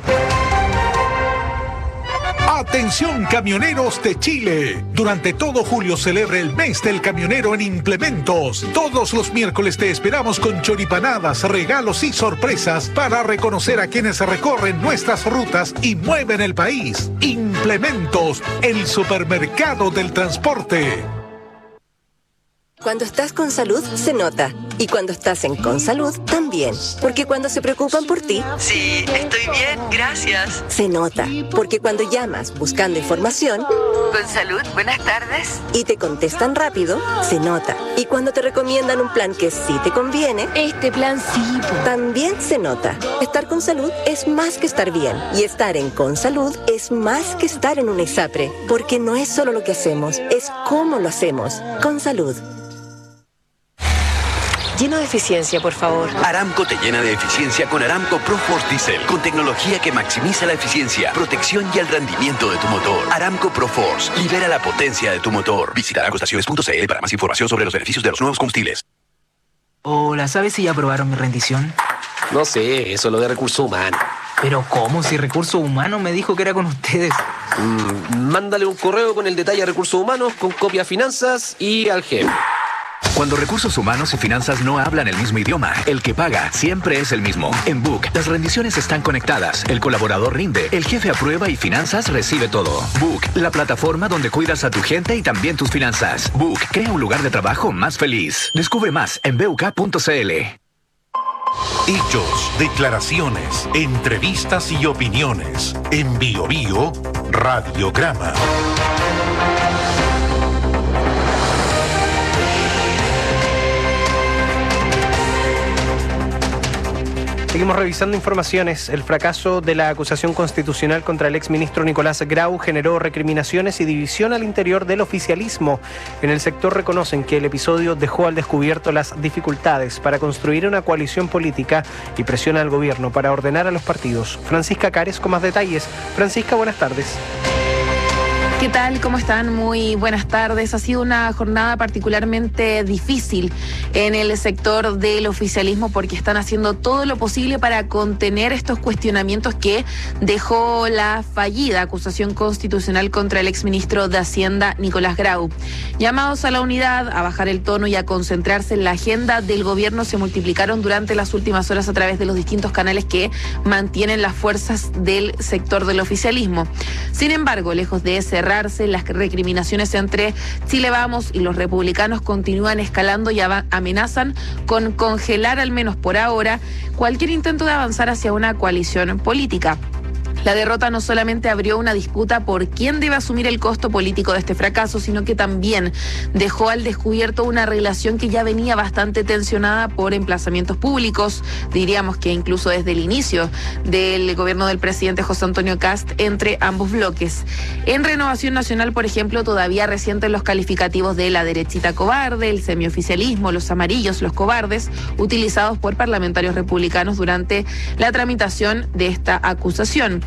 Atención camioneros de Chile. Durante todo julio celebra el mes del camionero en Implementos. Todos los miércoles te esperamos con choripanadas, regalos y sorpresas para reconocer a quienes recorren nuestras rutas y mueven el país. Implementos, el supermercado del transporte. Cuando estás con salud, se nota. Y cuando estás en Consalud, también. Porque cuando se preocupan por ti... Sí, estoy bien, gracias. Se nota. Porque cuando llamas buscando información... Consalud, buenas tardes. Y te contestan rápido, se nota. Y cuando te recomiendan un plan que sí te conviene... Este plan sí. También se nota. Estar con salud es más que estar bien. Y estar en Consalud es más que estar en un ISAPRE. Porque no es solo lo que hacemos, es cómo lo hacemos. Consalud. Lleno de eficiencia, por favor. Aramco te llena de eficiencia con Aramco ProForce Diesel, con tecnología que maximiza la eficiencia, protección y el rendimiento de tu motor. Aramco ProForce, libera la potencia de tu motor. Visita aramco estaciones punto c l para más información sobre los beneficios de los nuevos combustibles. Hola, ¿sabes si ya aprobaron mi rendición? No sé, eso es lo de recursos humanos. ¿Pero cómo? Si Recursos Humanos me dijo que era con ustedes. Mm, mándale un correo con el detalle a Recursos Humanos, con copia a Finanzas y al jefe. Cuando recursos humanos y finanzas no hablan el mismo idioma, el que paga siempre es el mismo. En Book, las rendiciones están conectadas, el colaborador rinde, el jefe aprueba y finanzas recibe todo. Book, la plataforma donde cuidas a tu gente y también tus finanzas. Book, crea un lugar de trabajo más feliz. Descubre más en b u k punto c l. Hechos, declaraciones, entrevistas y opiniones. En Bio Bio, Radiograma. Seguimos revisando informaciones. El fracaso de la acusación constitucional contra el exministro Nicolás Grau generó recriminaciones y división al interior del oficialismo. En el sector reconocen que el episodio dejó al descubierto las dificultades para construir una coalición política y presiona al gobierno para ordenar a los partidos. Francisca Cares con más detalles. Francisca, buenas tardes. ¿Qué tal? ¿Cómo están? Muy buenas tardes. Ha sido una jornada particularmente difícil en el sector del oficialismo porque están haciendo todo lo posible para contener estos cuestionamientos que dejó la fallida acusación constitucional contra el exministro de Hacienda, Nicolás Grau. Llamados a la unidad, a bajar el tono y a concentrarse en la agenda del gobierno se multiplicaron durante las últimas horas a través de los distintos canales que mantienen las fuerzas del sector del oficialismo. Sin embargo, lejos de cerrar las recriminaciones entre Chile Vamos y los republicanos continúan escalando y amenazan con congelar, al menos por ahora, cualquier intento de avanzar hacia una coalición política. La derrota no solamente abrió una disputa por quién debe asumir el costo político de este fracaso, sino que también dejó al descubierto una relación que ya venía bastante tensionada por emplazamientos públicos, diríamos que incluso desde el inicio del gobierno del presidente José Antonio Kast entre ambos bloques. En Renovación Nacional, por ejemplo, todavía resienten los calificativos de la derechita cobarde, el semioficialismo, los amarillos, los cobardes, utilizados por parlamentarios republicanos durante la tramitación de esta acusación.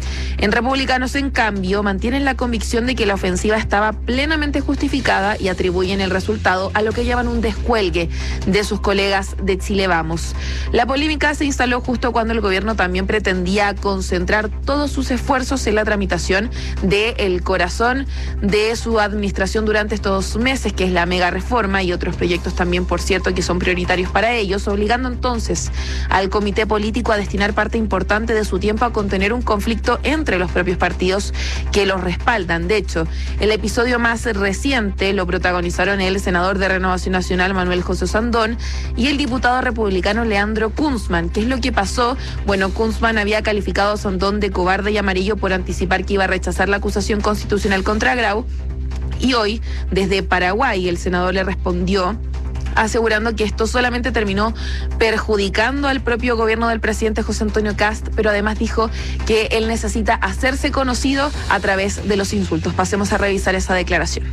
En Republicanos, en cambio, mantienen la convicción de que la ofensiva estaba plenamente justificada y atribuyen el resultado a lo que llaman un descuelgue de sus colegas de Chile Vamos. La polémica se instaló justo cuando el gobierno también pretendía concentrar todos sus esfuerzos en la tramitación del corazón de su administración durante estos meses, que es la mega reforma y otros proyectos también, por cierto, que son prioritarios para ellos, obligando entonces al comité político a destinar parte importante de su tiempo a contener un conflicto entre los propios partidos que los respaldan. De hecho, el episodio más reciente lo protagonizaron el senador de Renovación Nacional, Manuel José Sandón, y el diputado republicano Leandro Kunzman. ¿Qué es lo que pasó? Bueno, Kunzman había calificado a Sandón de cobarde y amarillo por anticipar que iba a rechazar la acusación constitucional contra Grau, y hoy, desde Paraguay, el senador le respondió asegurando que esto solamente terminó perjudicando al propio gobierno del presidente José Antonio Kast, pero además dijo que él necesita hacerse conocido a través de los insultos. Pasemos a revisar esa declaración.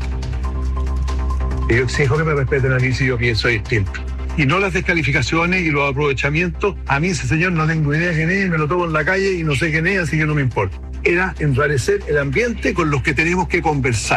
Yo exijo que me respeten a mí si yo pienso distinto. Y no las descalificaciones y los aprovechamientos. A mí ese señor no tengo idea de quién es, me lo tomo en la calle y no sé quién es, así que no me importa. Era enrarecer el ambiente con los que tenemos que conversar.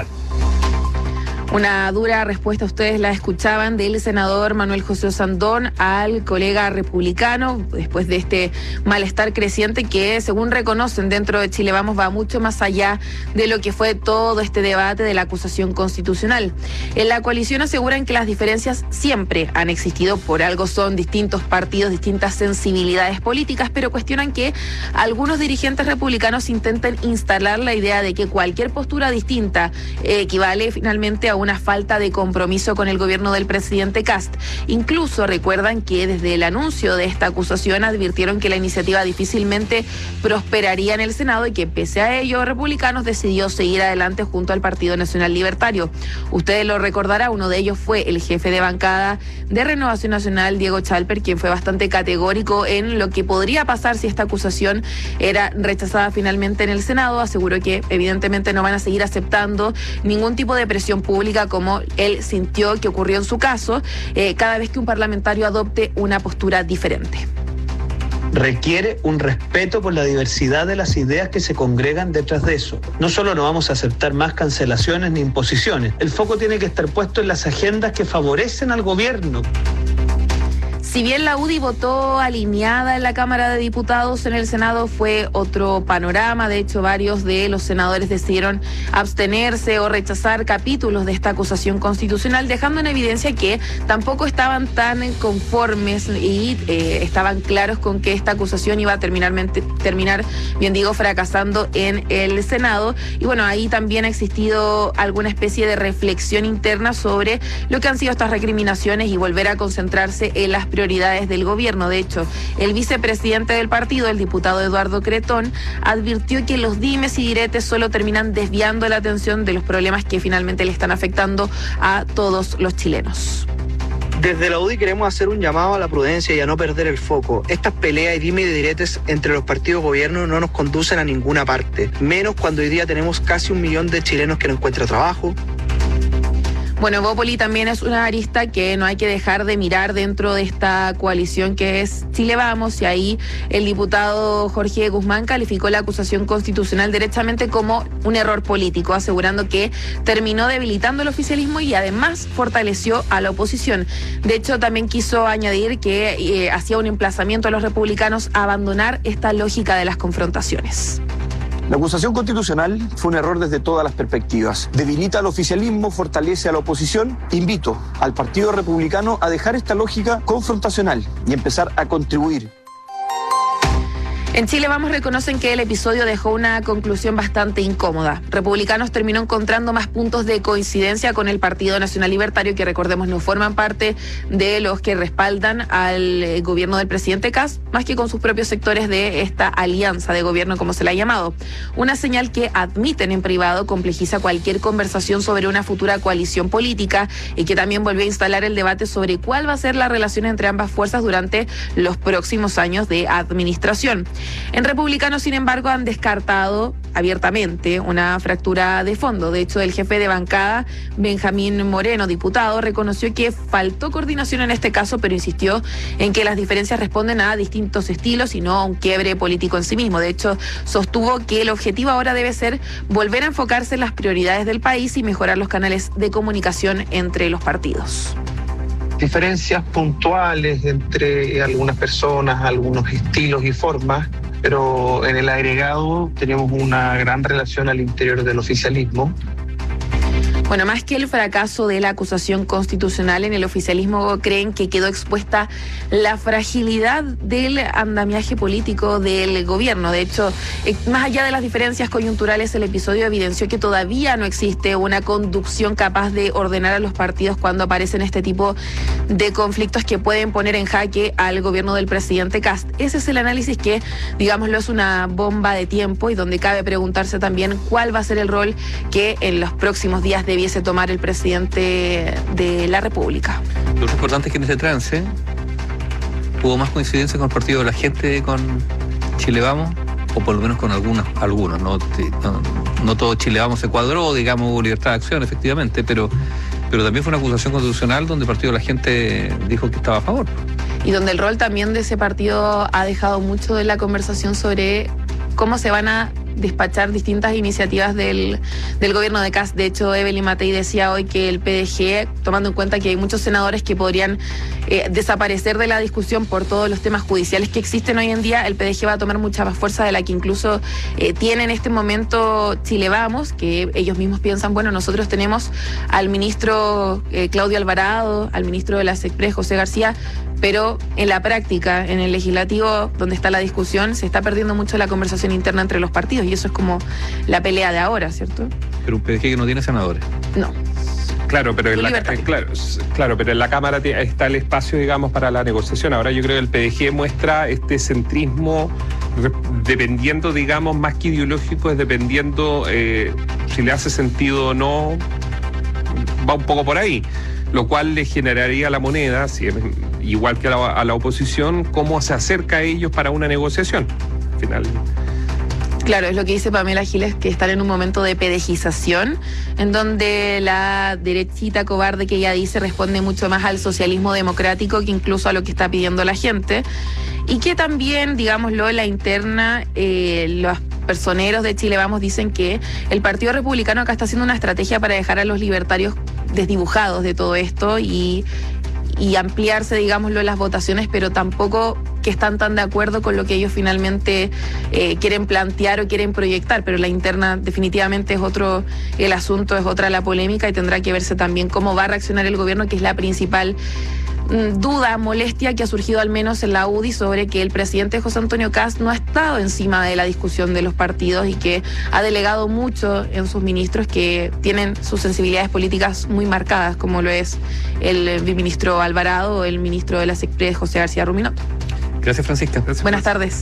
Una dura respuesta, ustedes la escuchaban, del senador Manuel José Sandón al colega republicano, después de este malestar creciente que, según reconocen dentro de Chile Vamos, va mucho más allá de lo que fue todo este debate de la acusación constitucional. En la coalición aseguran que las diferencias siempre han existido, por algo son distintos partidos, distintas sensibilidades políticas, pero cuestionan que algunos dirigentes republicanos intenten instalar la idea de que cualquier postura distinta eh, equivale finalmente a una falta de compromiso con el gobierno del presidente Kast. Incluso recuerdan que desde el anuncio de esta acusación advirtieron que la iniciativa difícilmente prosperaría en el Senado y que pese a ello Republicanos decidió seguir adelante junto al Partido Nacional Libertario. Ustedes lo recordarán, uno de ellos fue el jefe de bancada de Renovación Nacional, Diego Chalper, quien fue bastante categórico en lo que podría pasar si esta acusación era rechazada finalmente en el Senado. Aseguró que evidentemente no van a seguir aceptando ningún tipo de presión pública como él sintió que ocurrió en su caso, eh, cada vez que un parlamentario adopte una postura diferente. Requiere un respeto por la diversidad de las ideas que se congregan detrás de eso. No solo no vamos a aceptar más cancelaciones ni imposiciones, el foco tiene que estar puesto en las agendas que favorecen al gobierno. Si bien la U D I votó alineada en la Cámara de Diputados, en el Senado fue otro panorama. De hecho, varios de los senadores decidieron abstenerse o rechazar capítulos de esta acusación constitucional, dejando en evidencia que tampoco estaban tan conformes y eh, estaban claros con que esta acusación iba a terminar, terminar, bien digo, fracasando en el Senado. Y bueno, ahí también ha existido alguna especie de reflexión interna sobre lo que han sido estas recriminaciones y volver a concentrarse en las prioridades del gobierno. De hecho, el vicepresidente del partido, el diputado Eduardo Cretón, advirtió que los dimes y diretes solo terminan desviando la atención de los problemas que finalmente le están afectando a todos los chilenos. Desde la U D I queremos hacer un llamado a la prudencia y a no perder el foco. Estas peleas y dime y diretes entre los partidos gobierno no nos conducen a ninguna parte, menos cuando hoy día tenemos casi un millón de chilenos que no encuentran trabajo. Bueno, Evópoli también es una arista que no hay que dejar de mirar dentro de esta coalición que es Chile Vamos, y ahí el diputado Jorge Guzmán calificó la acusación constitucional derechamente como un error político, asegurando que terminó debilitando el oficialismo y además fortaleció a la oposición. De hecho, también quiso añadir que eh, hacía un emplazamiento a los republicanos a abandonar esta lógica de las confrontaciones. La acusación constitucional fue un error desde todas las perspectivas. Debilita al oficialismo, fortalece a la oposición. Invito al Partido Republicano a dejar esta lógica confrontacional y empezar a contribuir. En Chile Vamos reconocen que el episodio dejó una conclusión bastante incómoda. Republicanos terminó encontrando más puntos de coincidencia con el Partido Nacional Libertario, que recordemos no forman parte de los que respaldan al gobierno del presidente Kast, más que con sus propios sectores de esta alianza de gobierno, como se la ha llamado. Una señal que admiten en privado complejiza cualquier conversación sobre una futura coalición política y que también volvió a instalar el debate sobre cuál va a ser la relación entre ambas fuerzas durante los próximos años de administración. En Republicano, sin embargo, han descartado abiertamente una fractura de fondo. De hecho, el jefe de bancada, Benjamín Moreno, diputado, reconoció que faltó coordinación en este caso, pero insistió en que las diferencias responden a distintos estilos y no a un quiebre político en sí mismo. De hecho, sostuvo que el objetivo ahora debe ser volver a enfocarse en las prioridades del país y mejorar los canales de comunicación entre los partidos. Diferencias puntuales entre algunas personas, algunos estilos y formas, pero en el agregado tenemos una gran relación al interior del oficialismo. Bueno, más que el fracaso de la acusación constitucional, en el oficialismo creen que quedó expuesta la fragilidad del andamiaje político del gobierno. De hecho, más allá de las diferencias coyunturales, el episodio evidenció que todavía no existe una conducción capaz de ordenar a los partidos cuando aparecen este tipo de conflictos que pueden poner en jaque al gobierno del presidente Kast. Ese es el análisis que, digámoslo, es una bomba de tiempo y donde cabe preguntarse también cuál va a ser el rol que en los próximos días de debiese tomar el presidente de la República. Lo importante es que en este trance hubo más coincidencia con el Partido de la Gente, con Chile Vamos, o por lo menos con algunos, algunos. No, no, no todo Chile Vamos se cuadró, digamos, hubo libertad de acción, efectivamente, pero, pero también fue una acusación constitucional donde el Partido de la Gente dijo que estaba a favor. Y donde el rol también de ese partido ha dejado mucho de la conversación sobre cómo se van a despachar distintas iniciativas del, del gobierno de Kast. De hecho, Evelyn Matei decía hoy que el P D G, tomando en cuenta que hay muchos senadores que podrían eh, desaparecer de la discusión por todos los temas judiciales que existen hoy en día, el P D G va a tomar mucha más fuerza de la que incluso eh, tiene en este momento Chile Vamos, que ellos mismos piensan, bueno, nosotros tenemos al ministro eh, Claudio Alvarado, al ministro de la SECPRES, José García, pero en la práctica, en el legislativo, donde está la discusión, se está perdiendo mucho la conversación interna entre los partidos y eso es como la pelea de ahora, ¿cierto? Pero un P D G que no tiene senadores. No. Claro, pero en la, eh, claro, claro, pero en la Cámara está el espacio, digamos, para la negociación. Ahora yo creo que el P D G muestra este centrismo dependiendo, digamos, más que ideológico, es dependiendo eh, si le hace sentido o no, va un poco por ahí. Lo cual le generaría a la moneda, si es, igual que a la, a la oposición, cómo se acerca a ellos para una negociación. Al final. Claro, es lo que dice Pamela Giles, que están en un momento de pedejización, en donde la derechita cobarde que ella dice responde mucho más al socialismo democrático que incluso a lo que está pidiendo la gente. Y que también, digámoslo, en la interna, eh, los personeros de Chile Vamos dicen que el Partido Republicano acá está haciendo una estrategia para dejar a los libertarios desdibujados de todo esto y, y ampliarse, digámoslo, las votaciones, pero tampoco que están tan de acuerdo con lo que ellos finalmente eh, quieren plantear o quieren proyectar, pero la interna definitivamente es otro el asunto, es otra la polémica y tendrá que verse también cómo va a reaccionar el gobierno, que es la principal duda, molestia que ha surgido al menos en la U D I sobre que el presidente José Antonio Kast no ha estado encima de la discusión de los partidos y que ha delegado mucho en sus ministros que tienen sus sensibilidades políticas muy marcadas, como lo es el viceministro Alvarado o el ministro de la SECPRES, José García Ruminot. Gracias, Francisca. Gracias, Buenas tardes.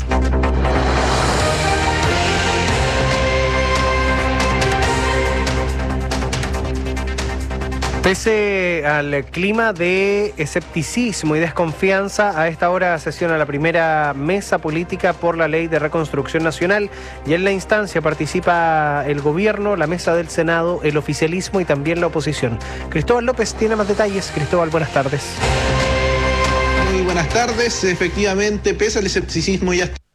Pese al clima de escepticismo y desconfianza, a esta hora sesiona la primera mesa política por la Ley de Reconstrucción Nacional y en la instancia participa el gobierno, la mesa del Senado, el oficialismo y también la oposición. Cristóbal López tiene más detalles. Cristóbal, buenas tardes. Muy buenas tardes. Efectivamente, pese al escepticismo y hasta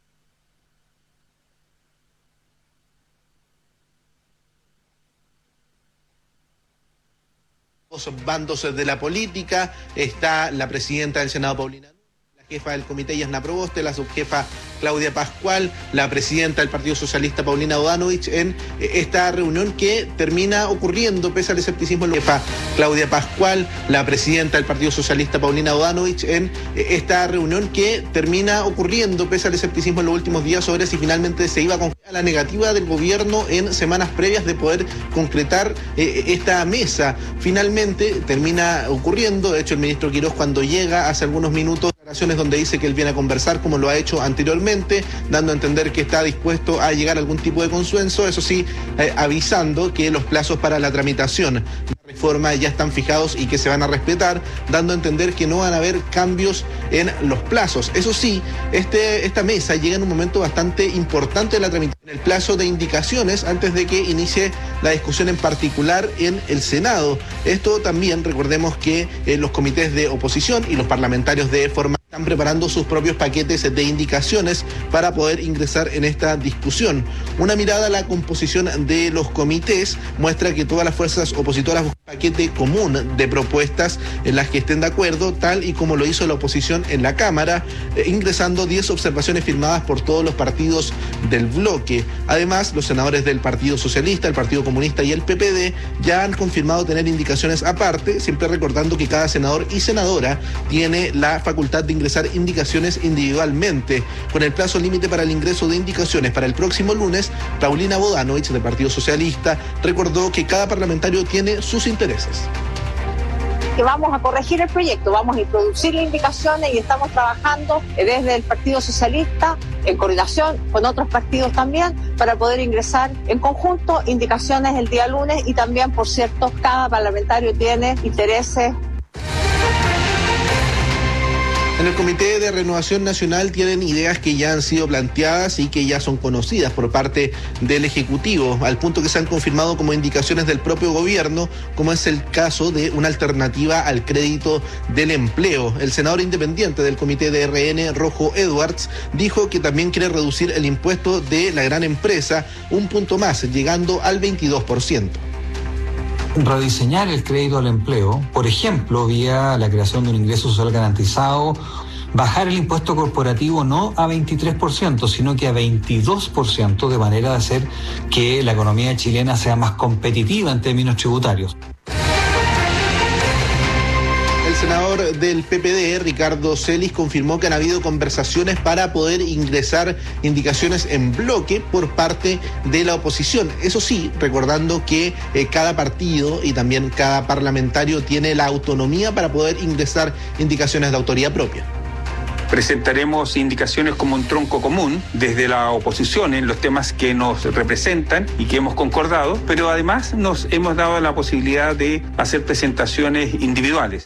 bandos de la política, está la presidenta del Senado, Paulina, la jefa del comité, Yasna Proboste, la subjefa Claudia Pascual, la presidenta del Partido Socialista, Paulina Bodanovich, en esta reunión que termina ocurriendo, pese al escepticismo, la jefa Claudia Pascual, la presidenta del Partido Socialista, Paulina Bodanovich, en esta reunión que termina ocurriendo, pese al escepticismo en los últimos días, sobre si finalmente se iba a concretar la negativa del gobierno en semanas previas de poder concretar eh, esta mesa. Finalmente termina ocurriendo, de hecho el ministro Quirós, cuando llega hace algunos minutos, donde dice que él viene a conversar como lo ha hecho anteriormente, dando a entender que está dispuesto a llegar a algún tipo de consenso, eso sí, eh, avisando que los plazos para la tramitación de la reforma ya están fijados y que se van a respetar, dando a entender que no van a haber cambios en los plazos. Eso sí, este, esta mesa llega en un momento bastante importante de la tramitación, el plazo de indicaciones antes de que inicie la discusión en particular en el Senado. Esto también, recordemos que eh, los comités de oposición y los parlamentarios de forma están preparando sus propios paquetes de indicaciones para poder ingresar en esta discusión. Una mirada a la composición de los comités muestra que todas las fuerzas opositoras buscan un paquete común de propuestas en las que estén de acuerdo, tal y como lo hizo la oposición en la Cámara, eh, ingresando diez observaciones firmadas por todos los partidos del bloque. Además, los senadores del Partido Socialista, el Partido Comunista y el P P D ya han confirmado tener indicaciones aparte, siempre recordando que cada senador y senadora tiene la facultad de ingresar indicaciones individualmente. Con el plazo límite para el ingreso de indicaciones para el próximo lunes, Paulina Bodanovich, del Partido Socialista, recordó que cada parlamentario tiene sus intereses. Que vamos a corregir el proyecto, vamos a introducir las indicaciones y estamos trabajando desde el Partido Socialista en coordinación con otros partidos también para poder ingresar en conjunto indicaciones el día lunes y también, por cierto, cada parlamentario tiene intereses. En el Comité de Renovación Nacional tienen ideas que ya han sido planteadas y que ya son conocidas por parte del Ejecutivo, al punto que se han confirmado como indicaciones del propio gobierno, como es el caso de una alternativa al crédito del empleo. El senador independiente del Comité de R N, Rojo Edwards, dijo que también quiere reducir el impuesto de la gran empresa un punto más, llegando al veintidós por ciento. Rediseñar el crédito al empleo, por ejemplo, vía la creación de un ingreso social garantizado, bajar el impuesto corporativo no a veintitrés por ciento, sino que a veintidós por ciento, de manera de hacer que la economía chilena sea más competitiva en términos tributarios. El senador del P P D, Ricardo Celis, confirmó que han habido conversaciones para poder ingresar indicaciones en bloque por parte de la oposición. Eso sí, recordando que eh, cada partido y también cada parlamentario tiene la autonomía para poder ingresar indicaciones de autoría propia. Presentaremos indicaciones como un tronco común desde la oposición en los temas que nos representan y que hemos concordado, pero además nos hemos dado la posibilidad de hacer presentaciones individuales.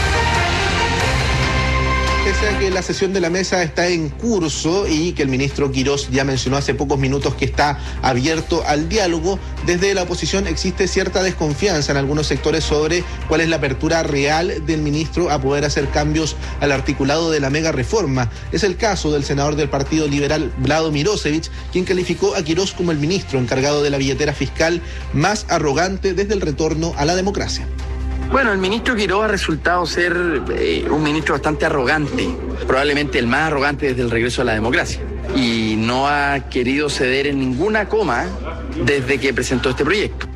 Pese a que la sesión de la mesa está en curso y que el ministro Quirós ya mencionó hace pocos minutos que está abierto al diálogo, desde la oposición existe cierta desconfianza en algunos sectores sobre cuál es la apertura real del ministro a poder hacer cambios al articulado de la mega reforma. Es el caso del senador del Partido Liberal, Vlado Mirosevich, quien calificó a Quirós como el ministro encargado de la billetera fiscal más arrogante desde el retorno a la democracia. Bueno, el ministro Quirós ha resultado ser eh, un ministro bastante arrogante, probablemente el más arrogante desde el regreso a la democracia, y no ha querido ceder en ninguna coma desde que presentó este proyecto.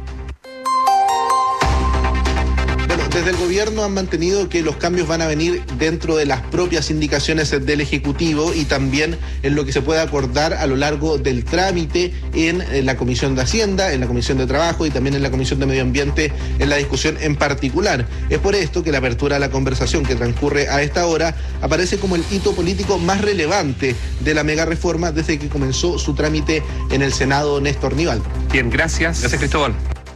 Desde el gobierno han mantenido que los cambios van a venir dentro de las propias indicaciones del Ejecutivo y también en lo que se puede acordar a lo largo del trámite en, en la Comisión de Hacienda, en la Comisión de Trabajo y también en la Comisión de Medio Ambiente en la discusión en particular. Es por esto que la apertura a la conversación que transcurre a esta hora aparece como el hito político más relevante de la mega reforma desde que comenzó su trámite en el Senado. Néstor Nivaldo. Bien, gracias. Gracias, Cristóbal.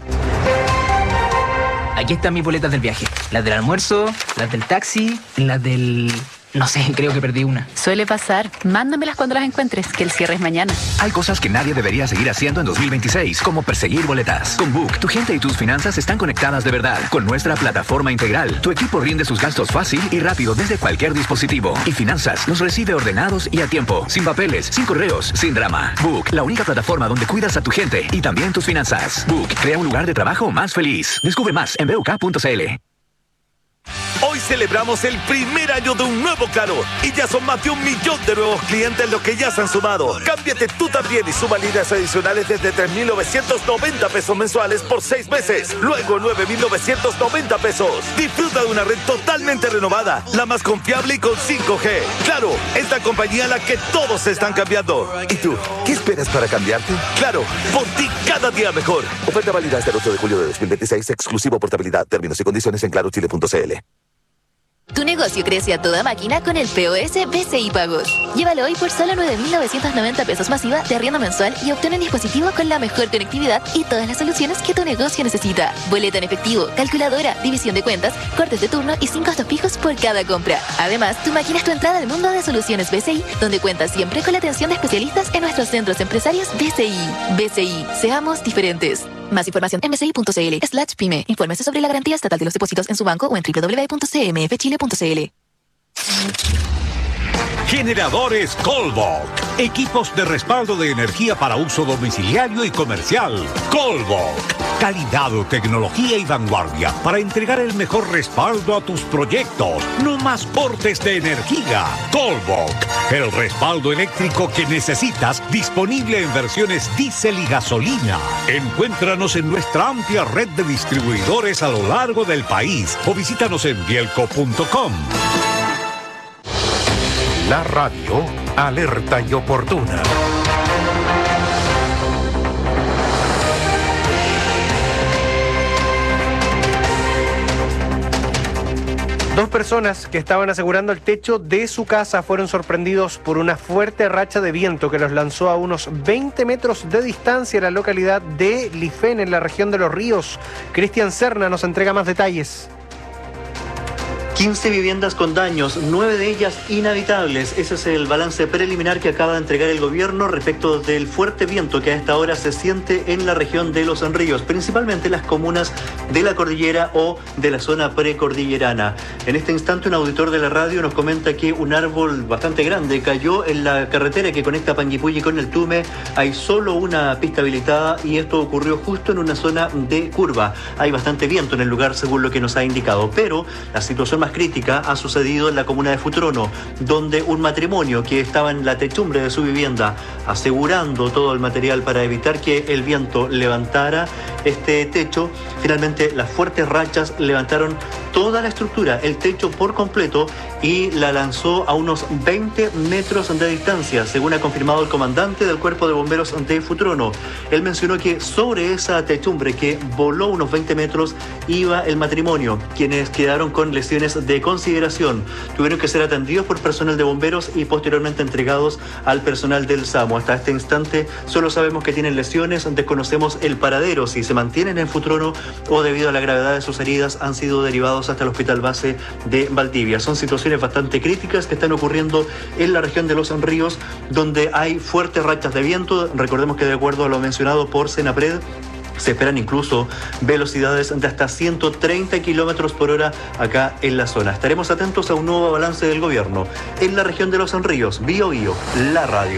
Aquí están mis boletas del viaje. Las del almuerzo, las del taxi, las del... No sé, creo que perdí una. Suele pasar. Mándamelas cuando las encuentres, que el cierre es mañana. Hay cosas que nadie debería seguir haciendo en dos mil veintiséis, como perseguir boletas. Con Book, tu gente y tus finanzas están conectadas de verdad. Con nuestra plataforma integral, tu equipo rinde sus gastos fácil y rápido desde cualquier dispositivo. Y Finanzas los recibe ordenados y a tiempo. Sin papeles, sin correos, sin drama. Book, la única plataforma donde cuidas a tu gente y también tus finanzas. Book, crea un lugar de trabajo más feliz. Descubre más en b u k punto c l. Hoy celebramos el primer año de un nuevo Claro y ya son más de un millón de nuevos clientes los que ya se han sumado. Cámbiate tú también y suma líneas adicionales desde tres mil novecientos noventa pesos mensuales por seis meses. Luego nueve mil novecientos noventa pesos. Disfruta de una red totalmente renovada, la más confiable y con cinco G. Claro, es la compañía a la que todos se están cambiando. ¿Y tú? ¿Qué esperas para cambiarte? Claro, por ti cada día mejor. Oferta válida hasta el ocho de julio de dos mil veintiséis, exclusivo portabilidad. Términos y condiciones en claro chile punto c l. Tu negocio crece a toda máquina con el P O S B C I Pagos. Llévalo hoy por solo nueve mil novecientos noventa pesos masiva de arriendo mensual y obtén un dispositivo con la mejor conectividad y todas las soluciones que tu negocio necesita. Boleta en efectivo, calculadora, división de cuentas, cortes de turno y sin costos fijos por cada compra. Además, tu máquina es tu entrada al mundo de soluciones B C I, donde cuentas siempre con la atención de especialistas en nuestros centros empresarios B C I. B C I, seamos diferentes. Más información en bci.cl slash pyme. Infórmese sobre la garantía estatal de los depósitos en su banco o en doble u doble u doble u punto c m f chile punto c l. Generadores Colbok. Equipos de respaldo de energía para uso domiciliario y comercial. Colbok. Calidad, tecnología y vanguardia para entregar el mejor respaldo a tus proyectos. No más cortes de energía. Colbok. El respaldo eléctrico que necesitas, disponible en versiones diésel y gasolina. Encuéntranos en nuestra amplia red de distribuidores a lo largo del país o visítanos en bielco punto com. La radio alerta y oportuna. Dos personas que estaban asegurando el techo de su casa fueron sorprendidos por una fuerte racha de viento que los lanzó a unos veinte metros de distancia en la localidad de Lifén, en la región de Los Ríos. Cristian Serna nos entrega más detalles. quince viviendas con daños, nueve de ellas inhabitables. Ese es el balance preliminar que acaba de entregar el gobierno respecto del fuerte viento que a esta hora se siente en la región de Los Ríos, principalmente las comunas de la cordillera o de la zona precordillerana. En este instante, un auditor de la radio nos comenta que un árbol bastante grande cayó en la carretera que conecta Panguipulli con el Tume. Hay solo una pista habilitada y esto ocurrió justo en una zona de curva. Hay bastante viento en el lugar, según lo que nos ha indicado, pero la situación más crítica ha sucedido en la comuna de Futrono, donde un matrimonio que estaba en la techumbre de su vivienda asegurando todo el material para evitar que el viento levantara este techo, finalmente las fuertes rachas levantaron toda la estructura, el techo por completo, y la lanzó a unos veinte metros de distancia, según ha confirmado el comandante del Cuerpo de Bomberos de Futrono. Él mencionó que sobre esa techumbre que voló unos veinte metros iba el matrimonio, quienes quedaron con lesiones de consideración. Tuvieron que ser atendidos por personal de bomberos y posteriormente entregados al personal del SAMU. Hasta este instante solo sabemos que tienen lesiones, desconocemos el paradero, si se mantienen en Futrono o debido a la gravedad de sus heridas han sido derivados hasta el Hospital Base de Valdivia. Son situaciones bastante críticas que están ocurriendo en la región de Los Ríos, donde hay fuertes rachas de viento. Recordemos que de acuerdo a lo mencionado por Senapred, se esperan incluso velocidades de hasta ciento treinta kilómetros por hora acá en la zona. Estaremos atentos a un nuevo balance del gobierno en la región de Los Ríos. Bío Bío, la radio.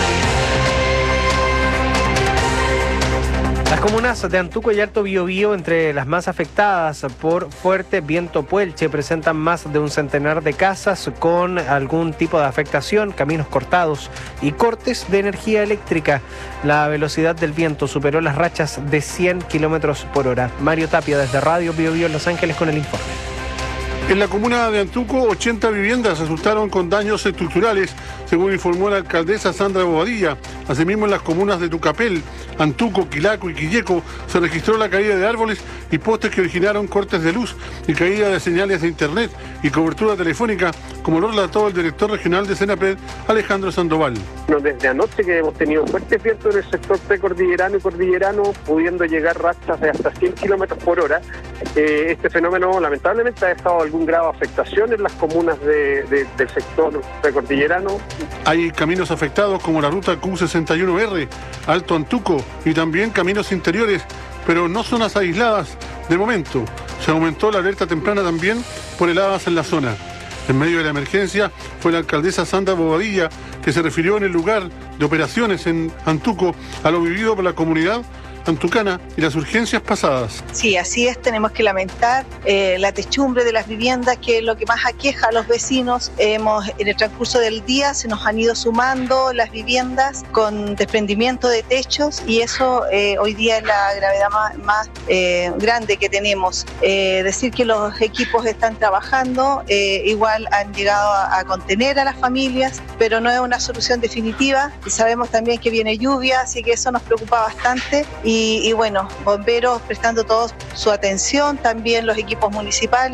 Las comunas de Antuco y Alto Biobío, entre las más afectadas por fuerte viento puelche, presentan más de un centenar de casas con algún tipo de afectación, caminos cortados y cortes de energía eléctrica. La velocidad del viento superó las rachas de cien kilómetros por hora. Mario Tapia, desde Radio Biobío en Los Ángeles, con el informe. En la comuna de Antuco, ochenta viviendas resultaron con daños estructurales, según informó la alcaldesa Sandra Bobadilla. Asimismo, en las comunas de Tucapel, Antuco, Quilaco y Quilleco se registró la caída de árboles y postes que originaron cortes de luz y caída de señales de internet y cobertura telefónica, como lo relató el director regional de Senapred, Alejandro Sandoval. Desde anoche que hemos tenido fuertes vientos en el sector precordillerano y cordillerano, pudiendo llegar rachas de hasta cien kilómetros por hora. Eh, este fenómeno lamentablemente ha dejado algún grado de afectación en las comunas de, de, del sector precordillerano. Hay caminos afectados como la ruta Q sesenta y uno R, Alto Antuco, y también caminos interiores, pero no zonas aisladas de momento. Se aumentó la alerta temprana también por heladas en la zona. En medio de la emergencia fue la alcaldesa Sandra Bobadilla que se refirió en el lugar de operaciones en Antuco a lo vivido por la comunidad antucana y las urgencias pasadas. Sí, así es, tenemos que lamentar eh, la techumbre de las viviendas, que es lo que más aqueja a los vecinos. Hemos, en el transcurso del día se nos han ido sumando las viviendas con desprendimiento de techos y eso eh, hoy día es la gravedad más, más eh, grande que tenemos. Eh, decir que los equipos están trabajando, eh, igual han llegado a, a contener a las familias, pero no es una solución definitiva. Y sabemos también que viene lluvia, así que eso nos preocupa bastante. Y, y bueno, bomberos prestando toda su atención, también los equipos municipales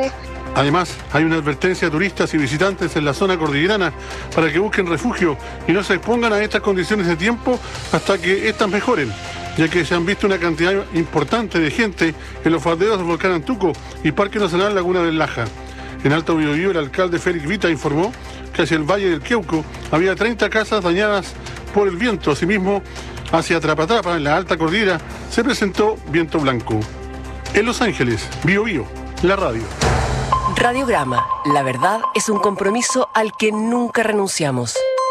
Además, hay una advertencia a turistas y visitantes en la zona cordillerana para que busquen refugio y no se expongan a estas condiciones de tiempo hasta que éstas mejoren, ya que se han visto una cantidad importante de gente en los faldeos del volcán Antuco y Parque Nacional Laguna del Laja. En Alto Biobío, el alcalde Félix Vita informó que hacia el Valle del Queuco había treinta casas dañadas por el viento. Asimismo, hacia Trapatrapa, en la alta cordillera, se presentó viento blanco. En Los Ángeles, Biobío, la radio. Radiograma, la verdad es un compromiso al que nunca renunciamos.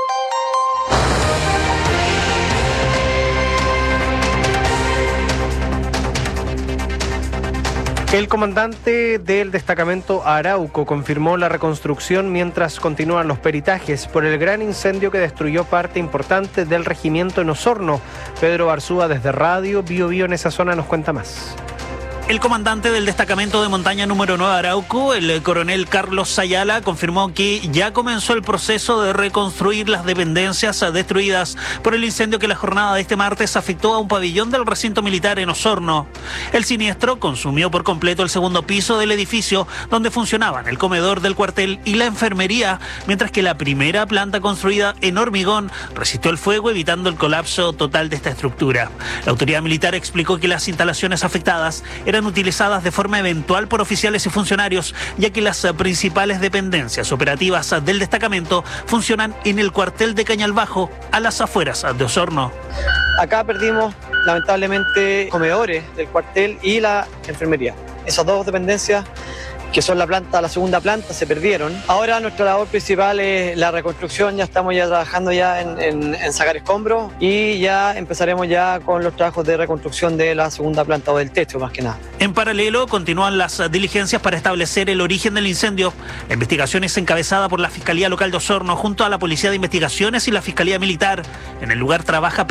El comandante del destacamento Arauco confirmó la reconstrucción mientras continúan los peritajes por el gran incendio que destruyó parte importante del regimiento en Osorno. Pedro Barzúa desde Radio Bio Bio en esa zona nos cuenta más. El comandante del destacamento de montaña número nueve Arauco, el coronel Carlos Sayala, confirmó que ya comenzó el proceso de reconstruir las dependencias destruidas por el incendio que la jornada de este martes afectó a un pabellón del recinto militar en Osorno. El siniestro consumió por completo el segundo piso del edificio donde funcionaban el comedor del cuartel y la enfermería, mientras que la primera planta construida en hormigón resistió el fuego, evitando el colapso total de esta estructura. La autoridad militar explicó que las instalaciones afectadas eran eran utilizadas de forma eventual por oficiales y funcionarios, ya que las principales dependencias operativas del destacamento funcionan en el cuartel de Cañalbajo, a las afueras de Osorno. Acá perdimos, lamentablemente, comedores del cuartel y la enfermería. Esas dos dependencias, que son la planta, la segunda planta, se perdieron. Ahora nuestra labor principal es la reconstrucción. Ya estamos ya trabajando ya en, en, en sacar escombros y ya empezaremos ya con los trabajos de reconstrucción de la segunda planta o del techo, más que nada. En paralelo, continúan las diligencias para establecer el origen del incendio. La investigación es encabezada por la Fiscalía Local de Osorno junto a la Policía de Investigaciones y la Fiscalía Militar. En el lugar trabaja